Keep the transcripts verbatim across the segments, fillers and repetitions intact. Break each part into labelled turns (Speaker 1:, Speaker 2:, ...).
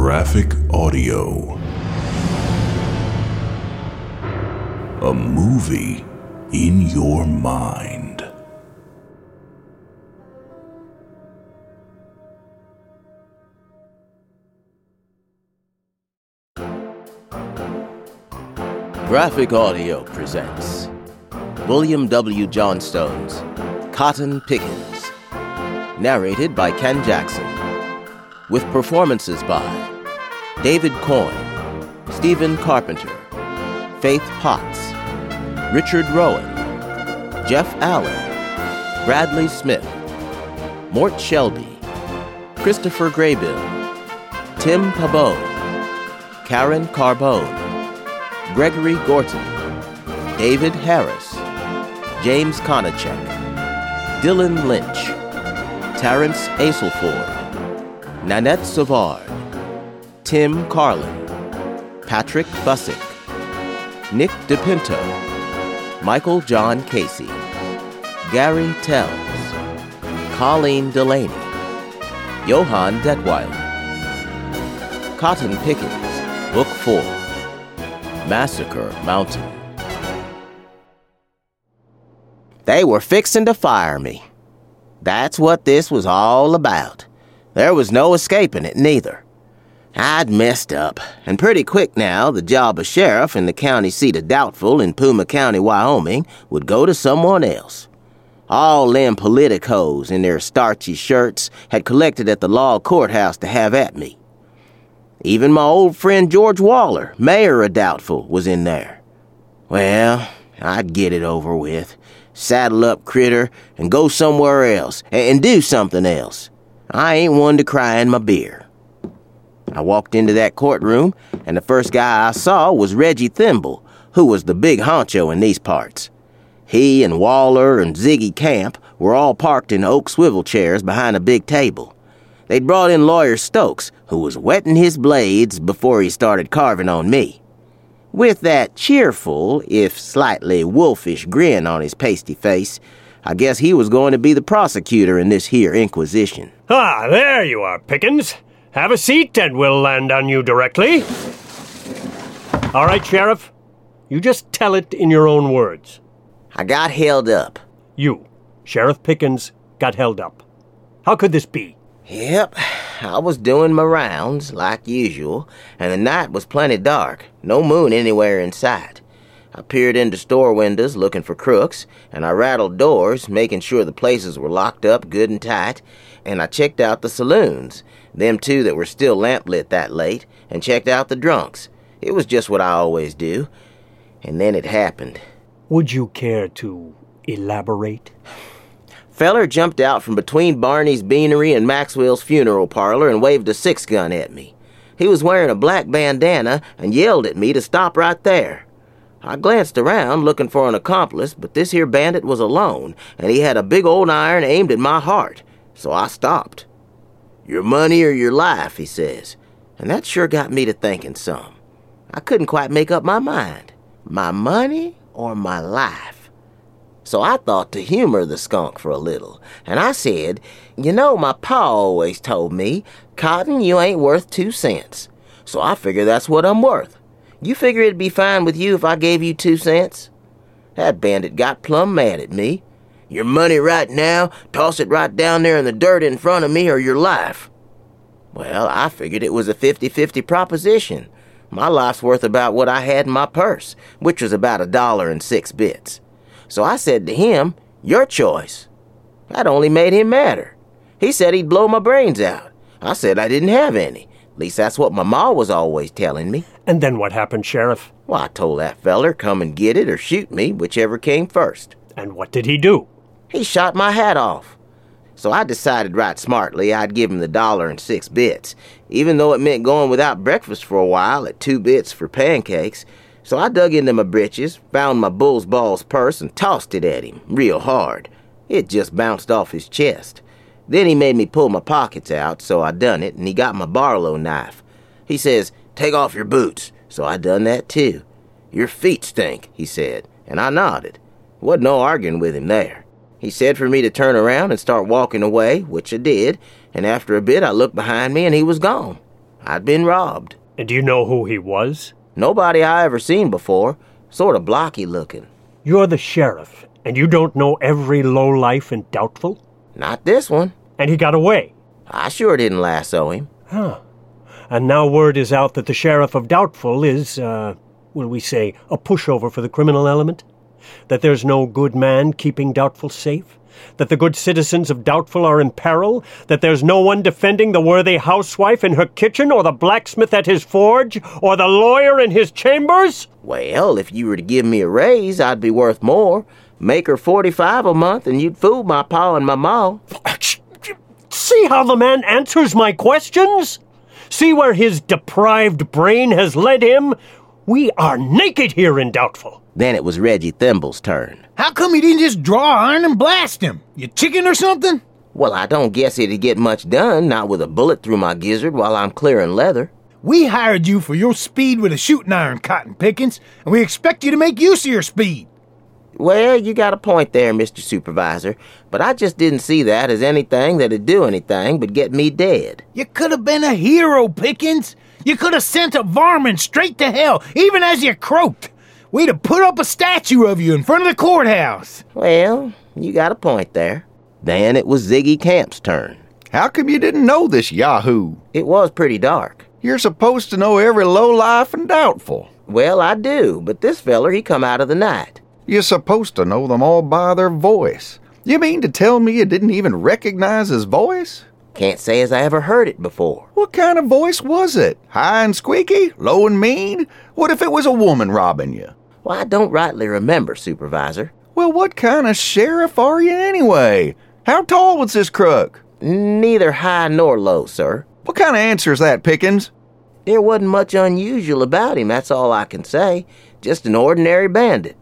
Speaker 1: Graphic Audio. A movie in your mind.
Speaker 2: Graphic Audio presents William W. Johnstone's Cotton Pickens, narrated by Ken Jackson, with performances by David Coyne, Stephen Carpenter, Faith Potts, Richard Rowan, Jeff Allen, Bradley Smith, Mort Shelby, Christopher Graybill, Tim Pabot, Karen Carbone, Gregory Gorton, David Harris, James Konachek, Dylan Lynch, Terrence Aselford, Nanette Savard, Tim Carlin, Patrick Bussick, Nick DePinto, Michael John Casey, Gary Tells, Colleen Delaney, Johann Detweiler. Cotton Pickens, Book four, Massacre Mountain. They were fixing to fire me. That's what this was all about. There was no escaping it, neither. I'd messed up, and pretty quick now, the job of sheriff in the county seat of Doubtful in Puma County, Wyoming, would go to someone else. All them politicos in their starchy shirts had collected at the law courthouse to have at me. Even my old friend George Waller, mayor of Doubtful, was in there. Well, I'd get it over with, saddle up, critter, and go somewhere else, and do something else. I ain't one to cry in my beer. I walked into that courtroom, and the first guy I saw was Reggie Thimble, who was the big honcho in these parts. He and Waller and Ziggy Camp were all parked in oak swivel chairs behind a big table. They'd brought in Lawyer Stokes, who was whetting his blades before he started carving on me. With that cheerful, if slightly wolfish grin on his pasty face, I guess he was going to be the prosecutor in this here inquisition.
Speaker 3: Ah, there you are, Pickens. Have a seat and we'll land on you directly. All right, Sheriff. You just tell it in your own words.
Speaker 2: I got held up.
Speaker 3: You, Sheriff Pickens, got held up. How could this be?
Speaker 2: Yep, I was doing my rounds, like usual, and the night was plenty dark, no moon anywhere in sight. I peered into store windows looking for crooks, and I rattled doors, making sure the places were locked up good and tight, and I checked out the saloons, them two that were still lamplit that late, and checked out the drunks. It was just what I always do. And then it happened.
Speaker 3: Would you care to elaborate?
Speaker 2: Feller jumped out from between Barney's Beanery and Maxwell's funeral parlor and waved a six-gun at me. He was wearing a black bandana and yelled at me to stop right there. I glanced around looking for an accomplice, but this here bandit was alone, and he had a big old iron aimed at my heart, so I stopped. "Your money or your life," he says, and that sure got me to thinking some. I couldn't quite make up my mind. My money or my life? So I thought to humor the skunk for a little, and I said, "You know, my pa always told me, Cotton, you ain't worth two cents. So I figure that's what I'm worth. You figure it'd be fine with you if I gave you two cents?" That bandit got plumb mad at me. "Your money right now, toss it right down there in the dirt in front of me, or your life." Well, I figured it was a fifty-fifty proposition. My life's worth about what I had in my purse, which was about a dollar and six bits. So I said to him, "Your choice." That only made him madder. He said he'd blow my brains out. I said I didn't have any. At least that's what my ma was always telling me.
Speaker 3: And then what happened, Sheriff?
Speaker 2: Well, I told that feller come and get it or shoot me, whichever came first.
Speaker 3: And what did he do?
Speaker 2: He shot my hat off. So I decided right smartly I'd give him the dollar and six bits, even though it meant going without breakfast for a while at two bits for pancakes. So I dug into my britches, found my bull's balls purse, and tossed it at him, real hard. It just bounced off his chest. Then he made me pull my pockets out, so I done it, and he got my Barlow knife. He says, "Take off your boots." So I done that too. "Your feet stink," he said, and I nodded. Wasn't no arguing with him there. He said for me to turn around and start walking away, which I did, and after a bit I looked behind me and he was gone. I'd been robbed.
Speaker 3: And do you know who he was?
Speaker 2: Nobody I ever seen before. Sort of blocky looking.
Speaker 3: You're the sheriff, and you don't know every lowlife in Doubtful?
Speaker 2: Not this one.
Speaker 3: And he got away?
Speaker 2: I sure didn't lasso him.
Speaker 3: Huh. And now word is out that the sheriff of Doubtful is, uh, will we say, a pushover for the criminal element? That there's no good man keeping Doubtful safe? That the good citizens of Doubtful are in peril? That there's no one defending the worthy housewife in her kitchen, or the blacksmith at his forge, or the lawyer in his chambers?
Speaker 2: Well, if you were to give me a raise, I'd be worth more. Make her forty-five a month, and you'd fool my pa and my ma.
Speaker 3: See how the man answers my questions? See where his deprived brain has led him? We are naked here in Doubtful.
Speaker 2: Then it was Reggie Thimble's turn.
Speaker 4: How come you didn't just draw iron and blast him? You chicken or something?
Speaker 2: Well, I don't guess it'd get much done, not with a bullet through my gizzard while I'm clearing leather.
Speaker 4: We hired you for your speed with a shooting iron, Cotton Pickens, and we expect you to make use of your speed.
Speaker 2: Well, you got a point there, Mister Supervisor, but I just didn't see that as anything that'd do anything but get me dead.
Speaker 4: You could have been a hero, Pickens. You could have sent a varmint straight to hell, even as you croaked. We'd have put up a statue of you in front of the courthouse.
Speaker 2: Well, you got a point there. Then it was Ziggy Camp's turn.
Speaker 5: How come you didn't know this yahoo?
Speaker 2: It was pretty dark.
Speaker 5: You're supposed to know every lowlife and Doubtful.
Speaker 2: Well, I do, but this feller, he come out of the night.
Speaker 5: You're supposed to know them all by their voice. You mean to tell me you didn't even recognize his voice?
Speaker 2: Can't say as I ever heard it before.
Speaker 5: What kind of voice was it? High and squeaky? Low and mean? What if it was a woman robbing you?
Speaker 2: Well, I don't rightly remember, Supervisor.
Speaker 5: Well, what kind of sheriff are you anyway? How tall was this crook?
Speaker 2: Neither high nor low, sir.
Speaker 5: What kind of answer is that, Pickens?
Speaker 2: There wasn't much unusual about him, that's all I can say. Just an ordinary bandit.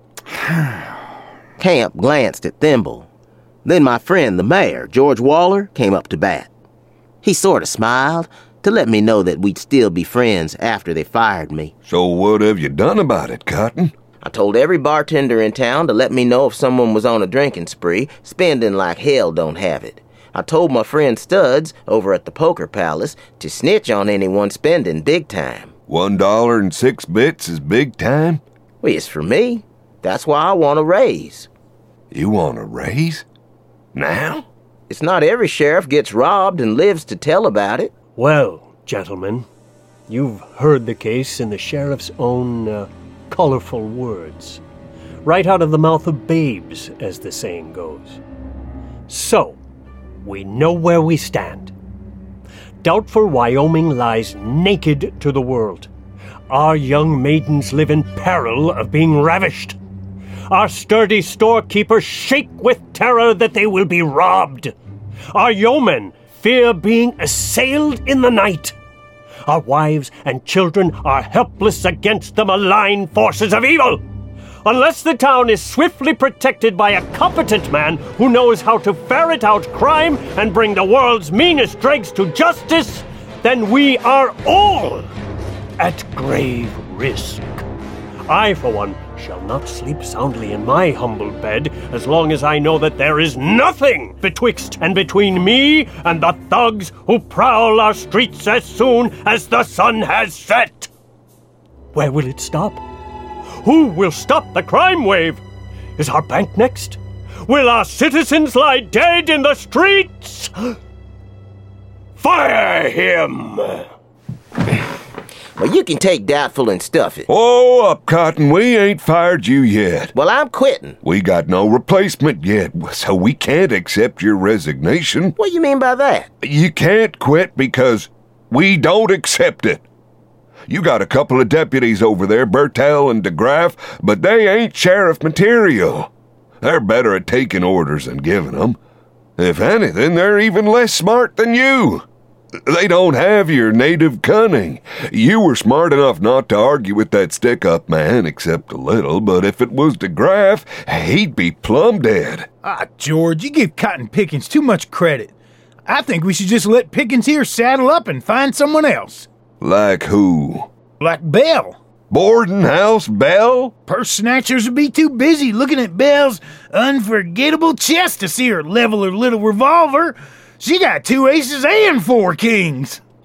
Speaker 2: Camp glanced at Thimble. Then my friend, the mayor, George Waller, came up to bat. He sort of smiled to let me know that we'd still be friends after they fired me.
Speaker 1: So what have you done about it, Cotton?
Speaker 2: I told every bartender in town to let me know if someone was on a drinking spree, spending like hell don't have it. I told my friend Studs over at the Poker Palace to snitch on anyone spending big time.
Speaker 1: One dollar and six bits is big time?
Speaker 2: Well, it's for me. That's why I want a raise.
Speaker 1: You want a raise? Now?
Speaker 2: It's not every sheriff gets robbed and lives to tell about it.
Speaker 3: Well, gentlemen, you've heard the case in the sheriff's own uh, colorful words. Right out of the mouth of babes, as the saying goes. So, we know where we stand. Doubtful Wyoming lies naked to the world. Our young maidens live in peril of being ravished. Our sturdy storekeepers shake with terror that they will be robbed. Our yeomen fear being assailed in the night. Our wives and children are helpless against the malign forces of evil. Unless the town is swiftly protected by a competent man who knows how to ferret out crime and bring the world's meanest dregs to justice, then we are all at grave risk. I, for one, shall not sleep soundly in my humble bed as long as I know that there is nothing betwixt and between me and the thugs who prowl our streets as soon as the sun has set. Where will it stop? Who will stop the crime wave? Is our bank next? Will our citizens lie dead in the streets? Fire him!
Speaker 2: Well, you can take Doubtful and stuff it.
Speaker 1: Oh, up, Cotton. We ain't fired you yet.
Speaker 2: Well, I'm quitting.
Speaker 1: We got no replacement yet, so we can't accept your resignation.
Speaker 2: What do you mean by that?
Speaker 1: You can't quit because we don't accept it. You got a couple of deputies over there, Bertel and DeGraff, but they ain't sheriff material. They're better at taking orders than giving them. If anything, they're even less smart than you. They don't have your native cunning. You were smart enough not to argue with that stick-up man, except a little, but if it was DeGraff, he'd be plumb dead.
Speaker 4: Ah, George, you give Cotton Pickens too much credit. I think we should just let Pickens here saddle up and find someone else.
Speaker 1: Like who?
Speaker 4: Like Belle.
Speaker 1: Boarding house Belle?
Speaker 4: Purse snatchers would be too busy looking at Belle's unforgettable chest to see her level her little revolver. She got two aces and four kings.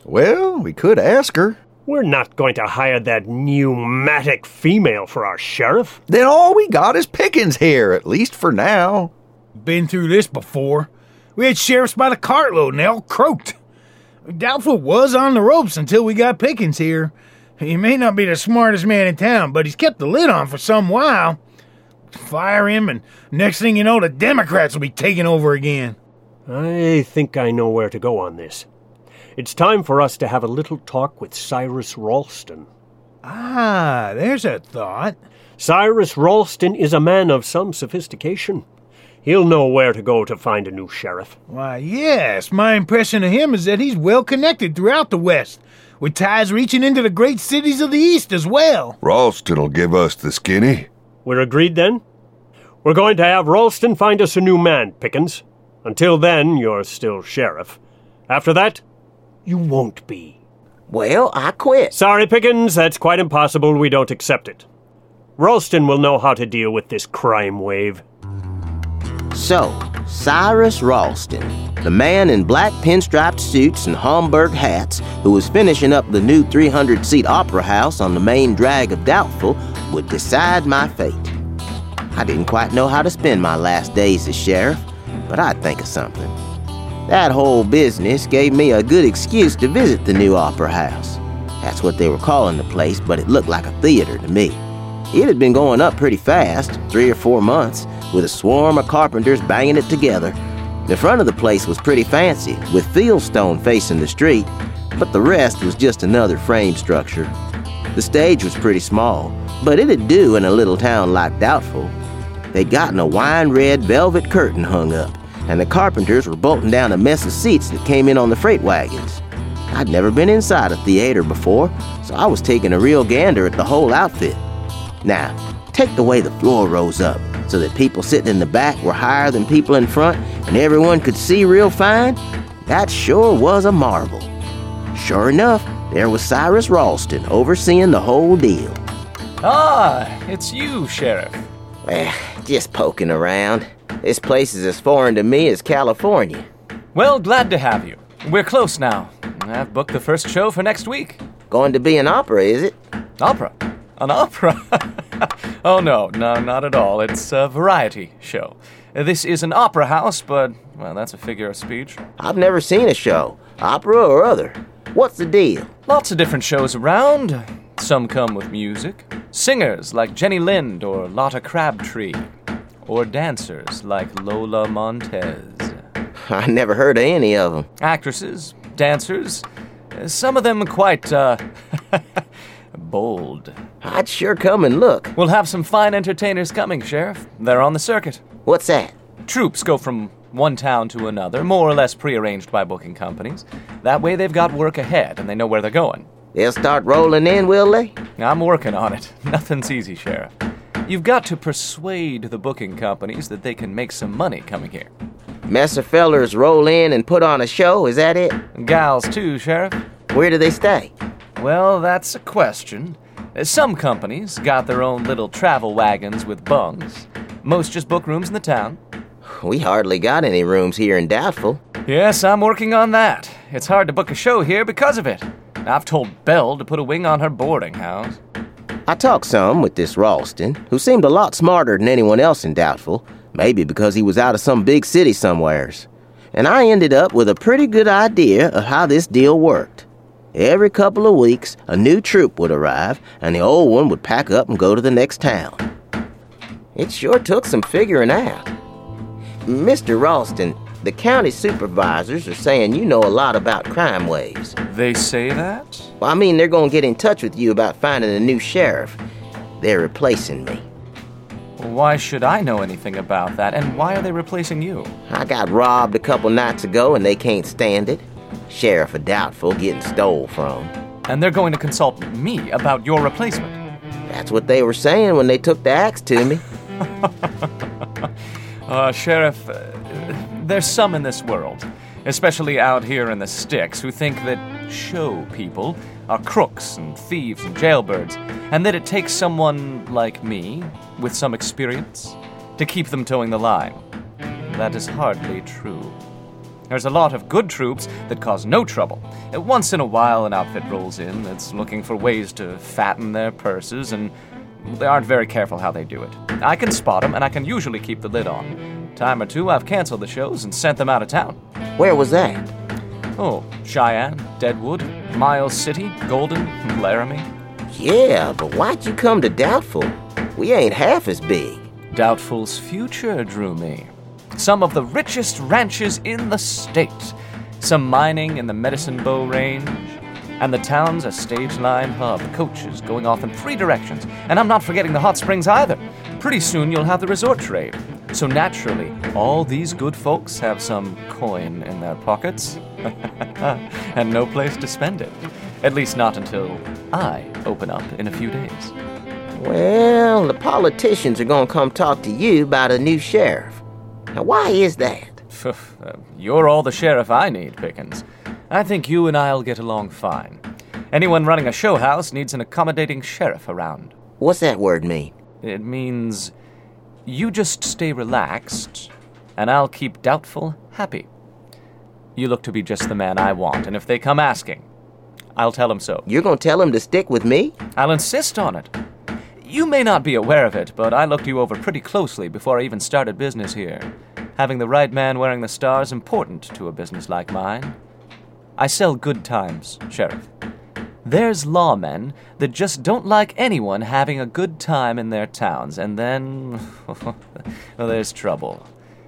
Speaker 5: Well, we could ask her.
Speaker 3: We're not going to hire that pneumatic female for our sheriff.
Speaker 5: Then all we got is Pickens here, at least for now.
Speaker 4: Been through this before. We had sheriffs by the cartload and they all croaked. Doubtful was on the ropes until we got Pickens here. He may not be the smartest man in town, but he's kept the lid on for some while. Fire him, and next thing you know, the Democrats will be taking over again.
Speaker 3: I think I know where to go on this. It's time for us to have a little talk with Cyrus Ralston.
Speaker 4: Ah, there's a thought.
Speaker 3: Cyrus Ralston is a man of some sophistication. He'll know where to go to find a new sheriff.
Speaker 4: Why, yes, my impression of him is that he's well connected throughout the West, with ties reaching into the great cities of the East as well.
Speaker 1: Ralston'll give us the skinny.
Speaker 3: We're agreed then? We're going to have Ralston find us a new man, Pickens. Until then, you're still sheriff. After that, you won't be.
Speaker 2: Well, I quit.
Speaker 3: Sorry, Pickens, that's quite impossible. We don't accept it. Ralston will know how to deal with this crime wave.
Speaker 2: So, Cyrus Ralston, the man in black pinstriped suits and Homburg hats who was finishing up the new three hundred seat opera house on the main drag of Doubtful, would decide my fate. I didn't quite know how to spend my last days as sheriff, but I'd think of something. That whole business gave me a good excuse to visit the new opera house. That's what they were calling the place, but it looked like a theater to me. It had been going up pretty fast, three or four months, with a swarm of carpenters banging it together. The front of the place was pretty fancy, with fieldstone facing the street, but the rest was just another frame structure. The stage was pretty small, but it'd do in a little town like Doubtful. They'd gotten a wine-red velvet curtain hung up, and the carpenters were bolting down a mess of seats that came in on the freight wagons. I'd never been inside a theater before, so I was taking a real gander at the whole outfit. Now, take the way the floor rose up, so that people sitting in the back were higher than people in front, and everyone could see real fine. That sure was a marvel. Sure enough, there was Cyrus Ralston overseeing the whole deal.
Speaker 6: Ah, it's you, Sheriff.
Speaker 2: Well, just poking around. This place is as foreign to me as California.
Speaker 6: Well, glad to have you. We're close now. I've booked the first show for next week.
Speaker 2: Going to be an opera, is it?
Speaker 6: Opera? An opera? Oh, no, no, not at all. It's a variety show. This is an opera house, but, well, that's a figure of speech.
Speaker 2: I've never seen a show, opera or other. What's the deal?
Speaker 6: Lots of different shows around. Some come with music. Singers like Jenny Lind or Lotta Crabtree. Or dancers like Lola Montez.
Speaker 2: I never heard of any of them.
Speaker 6: Actresses, dancers, some of them quite, uh, bold.
Speaker 2: I'd sure come and look.
Speaker 6: We'll have some fine entertainers coming, Sheriff. They're on the circuit.
Speaker 2: What's that?
Speaker 6: Troops go from one town to another, more or less prearranged by booking companies. That way they've got work ahead and they know where they're going.
Speaker 2: They'll start rolling in, will they?
Speaker 6: I'm working on it. Nothing's easy, Sheriff. You've got to persuade the booking companies that they can make some money coming here.
Speaker 2: Messer fellers roll in and put on a show, is that it?
Speaker 6: Gals too, Sheriff.
Speaker 2: Where do they stay?
Speaker 6: Well, that's a question. Some companies got their own little travel wagons with bungs. Most just book rooms in the town.
Speaker 2: We hardly got any rooms here in Doubtful.
Speaker 6: Yes, I'm working on that. It's hard to book a show here because of it. I've told Belle to put a wing on her boarding house.
Speaker 2: I talked some with this Ralston, who seemed a lot smarter than anyone else in Doubtful, maybe because he was out of some big city somewheres. And I ended up with a pretty good idea of how this deal worked. Every couple of weeks, a new troop would arrive, and the old one would pack up and go to the next town. It sure took some figuring out. Mister Ralston, the county supervisors are saying you know a lot about crime waves.
Speaker 6: They say that?
Speaker 2: Well, I mean, they're going to get in touch with you about finding a new sheriff. They're replacing me.
Speaker 6: Why should I know anything about that, and why are they replacing you?
Speaker 2: I got robbed a couple nights ago, and they can't stand it. Sheriff of Doubtful getting stole from.
Speaker 6: And they're going to consult me about your replacement.
Speaker 2: That's what they were saying when they took the axe to me.
Speaker 6: uh, Sheriff, uh, there's some in this world, especially out here in the sticks, who think that show people are crooks and thieves and jailbirds, and that it takes someone like me, with some experience, to keep them towing the line. That is hardly true. There's a lot of good troops that cause no trouble. Once in a while, an outfit rolls in that's looking for ways to fatten their purses, and they aren't very careful how they do it. I can spot them, and I can usually keep the lid on. Time or two, I've canceled the shows and sent them out of town.
Speaker 2: Where was that?
Speaker 6: Oh, Cheyenne, Deadwood, Miles City, Golden, Laramie.
Speaker 2: Yeah, but why'd you come to Doubtful? We ain't half as big.
Speaker 6: Doubtful's future drew me. Some of the richest ranches in the state, some mining in the Medicine Bow Range, and the town's a stage-line hub, coaches going off in three directions. And I'm not forgetting the hot springs either. Pretty soon you'll have the resort trade. So naturally, all these good folks have some coin in their pockets, and no place to spend it. At least not until I open up in a few days.
Speaker 2: Well, the politicians are gonna come talk to you about a new sheriff. Now, why is that?
Speaker 6: You're all the sheriff I need, Pickens. I think you and I'll get along fine. Anyone running a show house needs an accommodating sheriff around.
Speaker 2: What's that word mean?
Speaker 6: It means you just stay relaxed, and I'll keep Doubtful happy. You look to be just the man I want, and if they come asking, I'll tell them so.
Speaker 2: You're gonna tell them to stick with me?
Speaker 6: I'll insist on it. You may not be aware of it, but I looked you over pretty closely before I even started business here. Having the right man wearing the star is important to a business like mine. I sell good times, Sheriff. There's lawmen that just don't like anyone having a good time in their towns, and then well, there's trouble.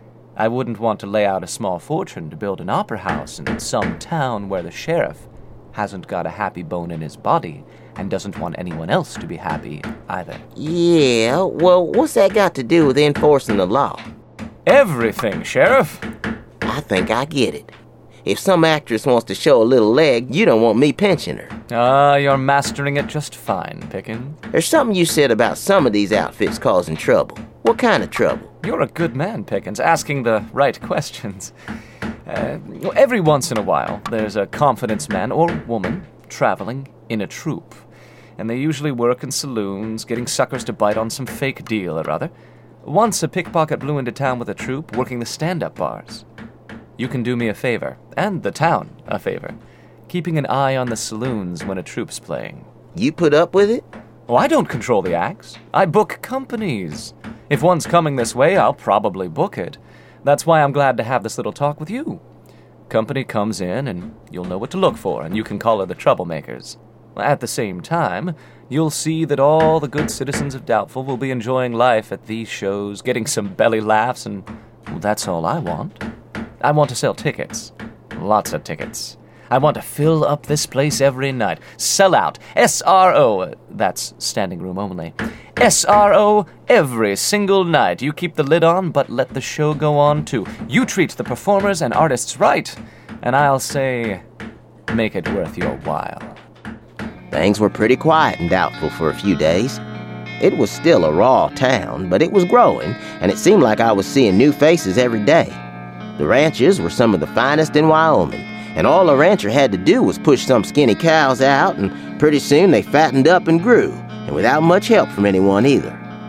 Speaker 6: I wouldn't want to lay out a small fortune to build an opera house in some town where the sheriff hasn't got a happy bone in his body and doesn't want anyone else to be happy either.
Speaker 2: Yeah, well, what's that got to do with enforcing the law?
Speaker 6: Everything, Sheriff.
Speaker 2: I think I get it. If some actress wants to show a little leg, you don't want me pinching her.
Speaker 6: Ah, uh, you're mastering it just fine, Pickens.
Speaker 2: There's something you said about some of these outfits causing trouble. What kind of trouble?
Speaker 6: You're a good man, Pickens, asking the right questions. Uh, every once in a while, there's a confidence man or woman traveling in a troupe, and they usually work in saloons, getting suckers to bite on some fake deal or other. Once a pickpocket blew into town with a troupe, working the stand-up bars. You can do me a favor, and the town a favor, keeping an eye on the saloons when a troupe's playing.
Speaker 2: You put up with it?
Speaker 6: Oh, I don't control the acts. I book companies. If one's coming this way, I'll probably book it. That's why I'm glad to have this little talk with you. Company comes in, and you'll know what to look for, and you can call her the troublemakers. At the same time, you'll see that all the good citizens of Doubtful will be enjoying life at these shows, getting some belly laughs, and well, that's all I want. I want to sell tickets. Lots of tickets. I want to fill up this place every night. Sell out. S R O. That's standing room only. S R O every single night. You keep the lid on, but let the show go on too. You treat the performers and artists right, and I'll say, make it worth your while.
Speaker 2: Things were pretty quiet and Doubtful for a few days. It was still a raw town, but it was growing, and it seemed like I was seeing new faces every day. The ranches were some of the finest in Wyoming, and all a rancher had to do was push some skinny cows out, and pretty soon they fattened up and grew, and without much help from anyone either.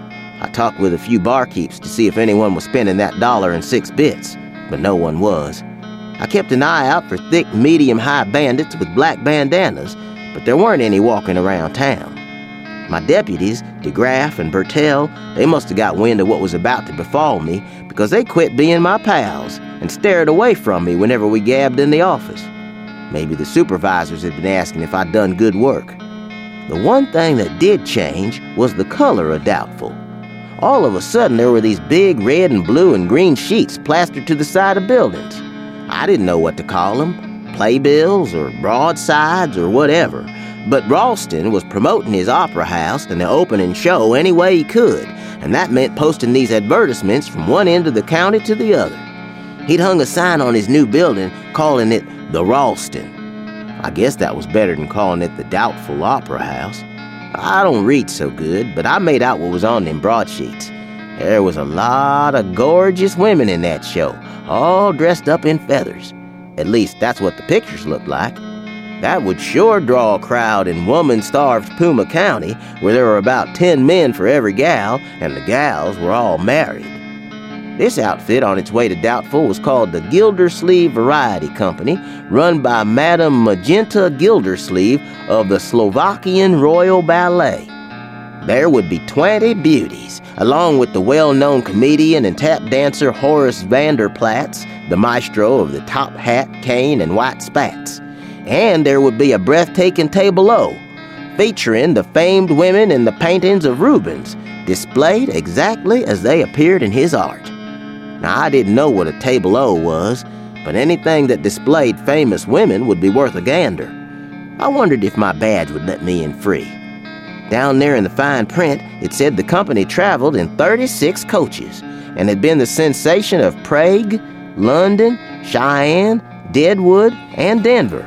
Speaker 2: I talked with a few barkeeps to see if anyone was spending that dollar and six bits, but no one was. I kept an eye out for thick, medium-high bandits with black bandanas, but there weren't any walking around town. My deputies, DeGraff and Bertell, they must have got wind of what was about to befall me, because they quit being my pals and stared away from me whenever we gabbed in the office. Maybe the supervisors had been asking if I'd done good work. The one thing that did change was the color of Doubtful. All of a sudden, there were these big red and blue and green sheets plastered to the side of buildings. I didn't know what to call them, playbills or broadsides or whatever, but Ralston was promoting his opera house and the opening show any way he could, and that meant posting these advertisements from one end of the county to the other. He'd hung a sign on his new building calling it the Ralston. I guess that was better than calling it the Doubtful Opera House. I don't read so good, but I made out what was on them broadsheets. There was a lot of gorgeous women in that show, all dressed up in feathers. At least that's what the pictures looked like. That would sure draw a crowd in woman-starved Puma County, where there were about ten men for every gal, and the gals were all married. This outfit on its way to Doubtful was called the Gildersleeve Variety Company, run by Madame Magenta Gildersleeve of the Slovakian Royal Ballet. There would be twenty beauties, along with the well-known comedian and tap dancer Horace Vanderplatz, the maestro of the top hat, cane, and white spats. And there would be a breathtaking tableau, featuring the famed women in the paintings of Rubens, displayed exactly as they appeared in his art. Now, I didn't know what a tableau was, but anything that displayed famous women would be worth a gander. I wondered if my badge would let me in free. Down there in the fine print, it said the company traveled in thirty-six coaches and had been the sensation of Prague, London, Cheyenne, Deadwood, and Denver.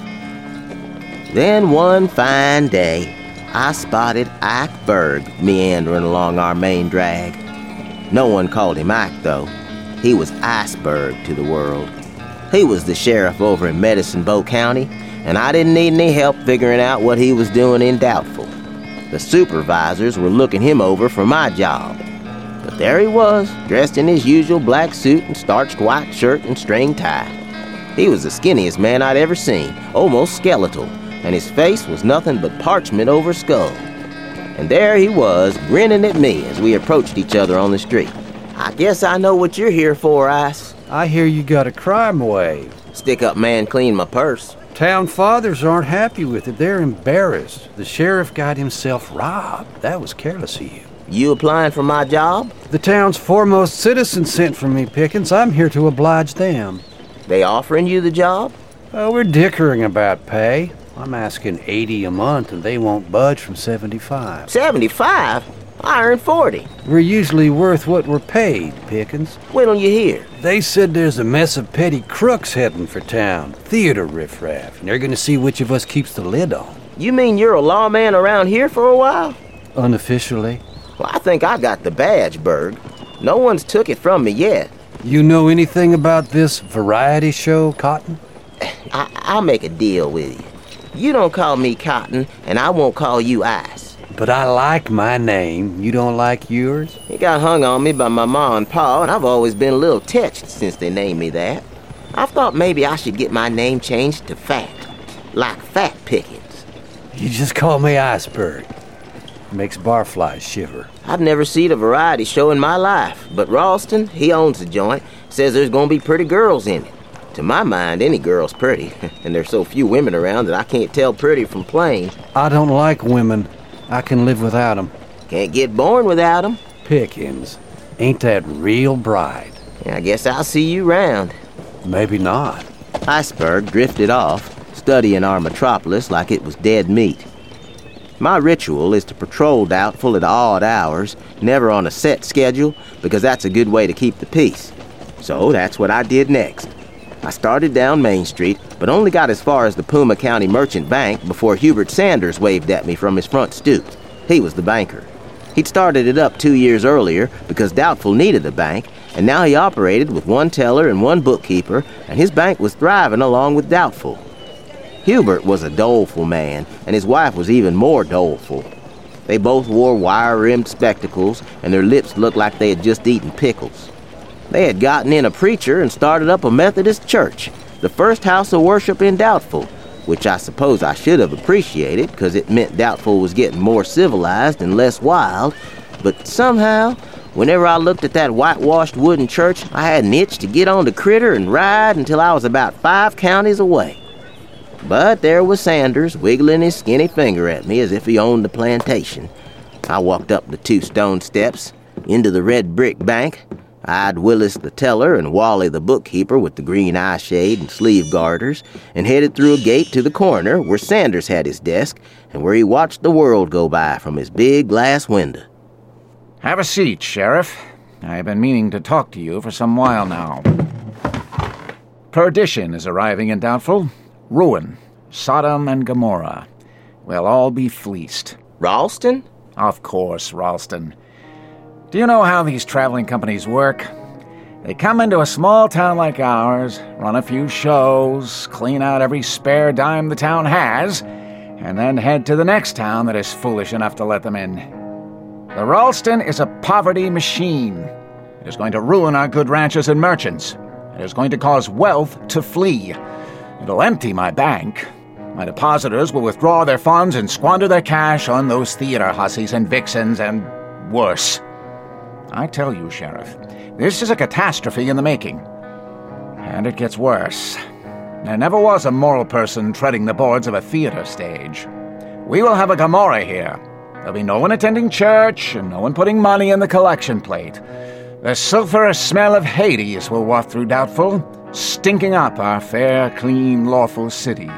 Speaker 2: Then one fine day, I spotted Ike Berg meandering along our main drag. No one called him Ike, though. He was Iceberg to the world. He was the sheriff over in Medicine Bow County, and I didn't need any help figuring out what he was doing in Doubtful. The supervisors were looking him over for my job. But there he was, dressed in his usual black suit and starched white shirt and string tie. He was the skinniest man I'd ever seen, almost skeletal, and his face was nothing but parchment over skull. And there he was, grinning at me as we approached each other on the street. I guess I know what you're here for, Ice.
Speaker 7: I hear you got a crime wave.
Speaker 2: Stick-up man cleaned my purse.
Speaker 7: Town fathers aren't happy with it. They're embarrassed. The sheriff got himself robbed. That was careless of you.
Speaker 2: You applying for my job?
Speaker 7: The town's foremost citizens sent for me, Pickens. I'm here to oblige them.
Speaker 2: They offering you the job?
Speaker 7: Oh, we're dickering about pay. I'm asking eighty a month, and they won't budge from seventy-five.
Speaker 2: seventy-five? I earn forty.
Speaker 7: We're usually worth what we're paid, Pickens.
Speaker 2: When will you hear?
Speaker 7: They said there's a mess of petty crooks heading for town. Theater riffraff. And they're gonna see which of us keeps the lid on.
Speaker 2: You mean you're a lawman around here for a while?
Speaker 7: Unofficially.
Speaker 2: Well, I think I got the badge, Berg. No one's took it from me yet.
Speaker 7: You know anything about this variety show, Cotton?
Speaker 2: I- I'll make a deal with you. You don't call me Cotton, and I won't call you Ice.
Speaker 7: But I like my name. You don't like yours?
Speaker 2: It got hung on me by my ma and pa, and I've always been a little touched since they named me that. I thought maybe I should get my name changed to Fat, like Fat Pickens.
Speaker 7: You just call me Iceberg. Makes barflies shiver.
Speaker 2: I've never seen a variety show in my life, but Ralston, he owns the joint, says there's gonna be pretty girls in it. To my mind, any girl's pretty, and there's so few women around that I can't tell pretty from plain.
Speaker 7: I don't like women. I can live without them.
Speaker 2: Can't get born without them.
Speaker 7: Pickens, ain't that real bride?
Speaker 2: I guess I'll see you round.
Speaker 7: Maybe not.
Speaker 2: Iceberg drifted off, studying our metropolis like it was dead meat. My ritual is to patrol Doubtful at odd hours, never on a set schedule, because that's a good way to keep the peace. So that's what I did next. I started down Main Street, but only got as far as the Puma County Merchant Bank before Hubert Sanders waved at me from his front stoop. He was the banker. He'd started it up two years earlier because Doubtful needed a bank, and now he operated with one teller and one bookkeeper, and his bank was thriving along with Doubtful. Hubert was a doleful man, and his wife was even more doleful. They both wore wire-rimmed spectacles, and their lips looked like they had just eaten pickles. They had gotten in a preacher and started up a Methodist church, the first house of worship in Doubtful, which I suppose I should have appreciated because it meant Doubtful was getting more civilized and less wild, but somehow, whenever I looked at that whitewashed wooden church, I had an itch to get on the critter and ride until I was about five counties away. But there was Sanders wiggling his skinny finger at me as if he owned the plantation. I walked up the two stone steps, into the red brick bank, eyed Willis the teller and Wally the bookkeeper with the green eye shade and sleeve garters, and headed through a gate to the corner where Sanders had his desk and where he watched the world go by from his big glass window.
Speaker 8: Have a seat, Sheriff. I've been meaning to talk to you for some while now. Perdition is arriving in Doubtful. Ruin, Sodom and Gomorrah. We'll all be fleeced.
Speaker 2: Ralston?
Speaker 8: Of course, Ralston. Do you know how these traveling companies work? They come into a small town like ours, run a few shows, clean out every spare dime the town has, and then head to the next town that is foolish enough to let them in. The Ralston is a poverty machine. It is going to ruin our good ranchers and merchants. It is going to cause wealth to flee. It'll empty my bank. My depositors will withdraw their funds and squander their cash on those theater hussies and vixens and worse. I tell you, Sheriff, this is a catastrophe in the making. And it gets worse. There never was a moral person treading the boards of a theater stage. We will have a Gomorrah here. There'll be no one attending church and no one putting money in the collection plate. The sulphurous smell of Hades will waft through Doubtful, stinking up our fair, clean, lawful city.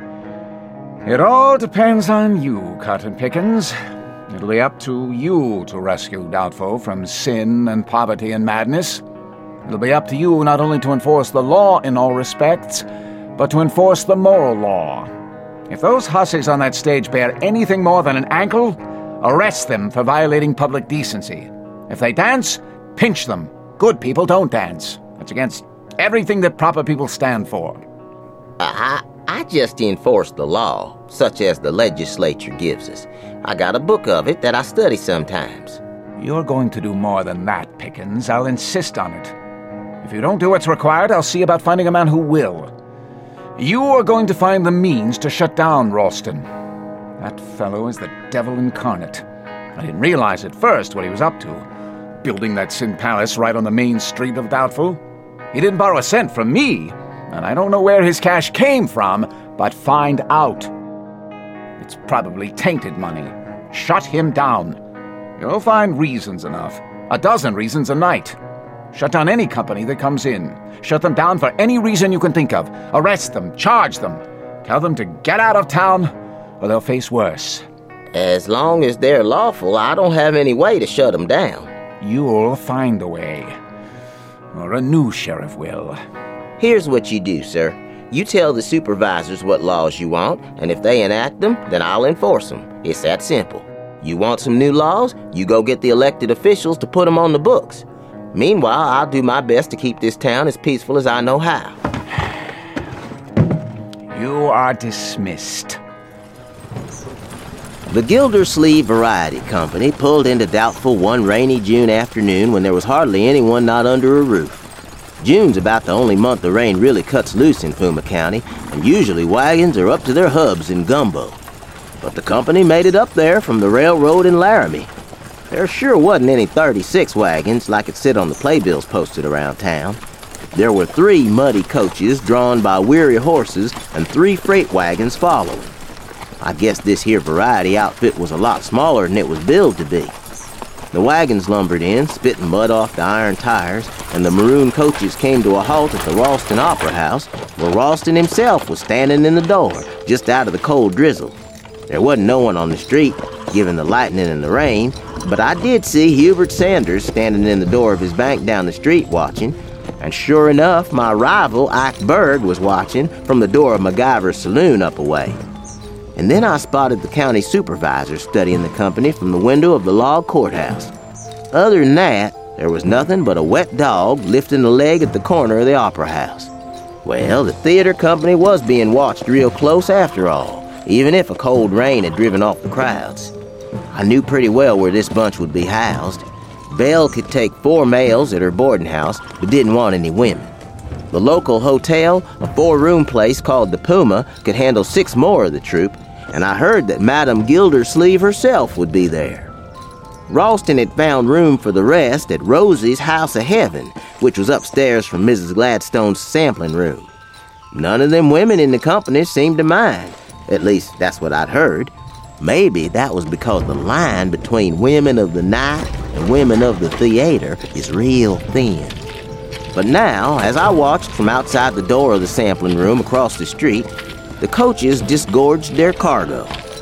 Speaker 8: It all depends on you, Cotton Pickens. It'll be up to you to rescue Doubtful from sin and poverty and madness. It'll be up to you not only to enforce the law in all respects, but to enforce the moral law. If those hussies on that stage bear anything more than an ankle, arrest them for violating public decency. If they dance, pinch them. Good people don't dance. That's against everything that proper people stand for.
Speaker 2: I, I just enforce the law, such as the legislature gives us. I got a book of it that I study sometimes.
Speaker 8: You're going to do more than that, Pickens. I'll insist on it. If you don't do what's required, I'll see about finding a man who will. You are going to find the means to shut down Ralston. That fellow is the devil incarnate. I didn't realize at first what he was up to, building that Sin Palace right on the main street of Doubtful. He didn't borrow a cent from me, and I don't know where his cash came from, but find out. It's probably tainted money. Shut him down. You'll find reasons enough. A dozen reasons a night. Shut down any company that comes in. Shut them down for any reason you can think of. Arrest them. Charge them. Tell them to get out of town, or they'll face worse.
Speaker 2: As long as they're lawful, I don't have any way to shut them down.
Speaker 8: You'll find a way. Or a new sheriff will.
Speaker 2: Here's what you do, sir. You tell the supervisors what laws you want, and if they enact them, then I'll enforce them. It's that simple. You want some new laws? You go get the elected officials to put them on the books. Meanwhile, I'll do my best to keep this town as peaceful as I know how.
Speaker 8: You are dismissed.
Speaker 2: The Gildersleeve Variety Company pulled into Doubtful one rainy June afternoon when there was hardly anyone not under a roof. June's about the only month the rain really cuts loose in Puma County, and usually wagons are up to their hubs in gumbo. But the company made it up there from the railroad in Laramie. There sure wasn't any thirty-six wagons like it said on the playbills posted around town. There were three muddy coaches drawn by weary horses and three freight wagons following. I guess this here variety outfit was a lot smaller than it was billed to be. The wagons lumbered in, spitting mud off the iron tires, and the maroon coaches came to a halt at the Ralston Opera House, where Ralston himself was standing in the door, just out of the cold drizzle. There wasn't no one on the street, given the lightning and the rain, but I did see Hubert Sanders standing in the door of his bank down the street watching, and sure enough, my rival, Ike Berg, was watching from the door of MacGyver's saloon up a way. And then I spotted the county supervisor studying the company from the window of the log courthouse. Other than that, there was nothing but a wet dog lifting a leg at the corner of the opera house. Well, the theater company was being watched real close after all, even if a cold rain had driven off the crowds. I knew pretty well where this bunch would be housed. Belle could take four males at her boarding house, but didn't want any women. The local hotel, a four-room place called the Puma, could handle six more of the troop, and I heard that Madame Gildersleeve herself would be there. Ralston had found room for the rest at Rosie's House of Heaven, which was upstairs from Missus Gladstone's sampling room. None of them women in the company seemed to mind. At least, that's what I'd heard. Maybe that was because the line between women of the night and women of the theater is real thin. But now, as I watched from outside the door of the sampling room across the street, the coaches disgorged their cargo.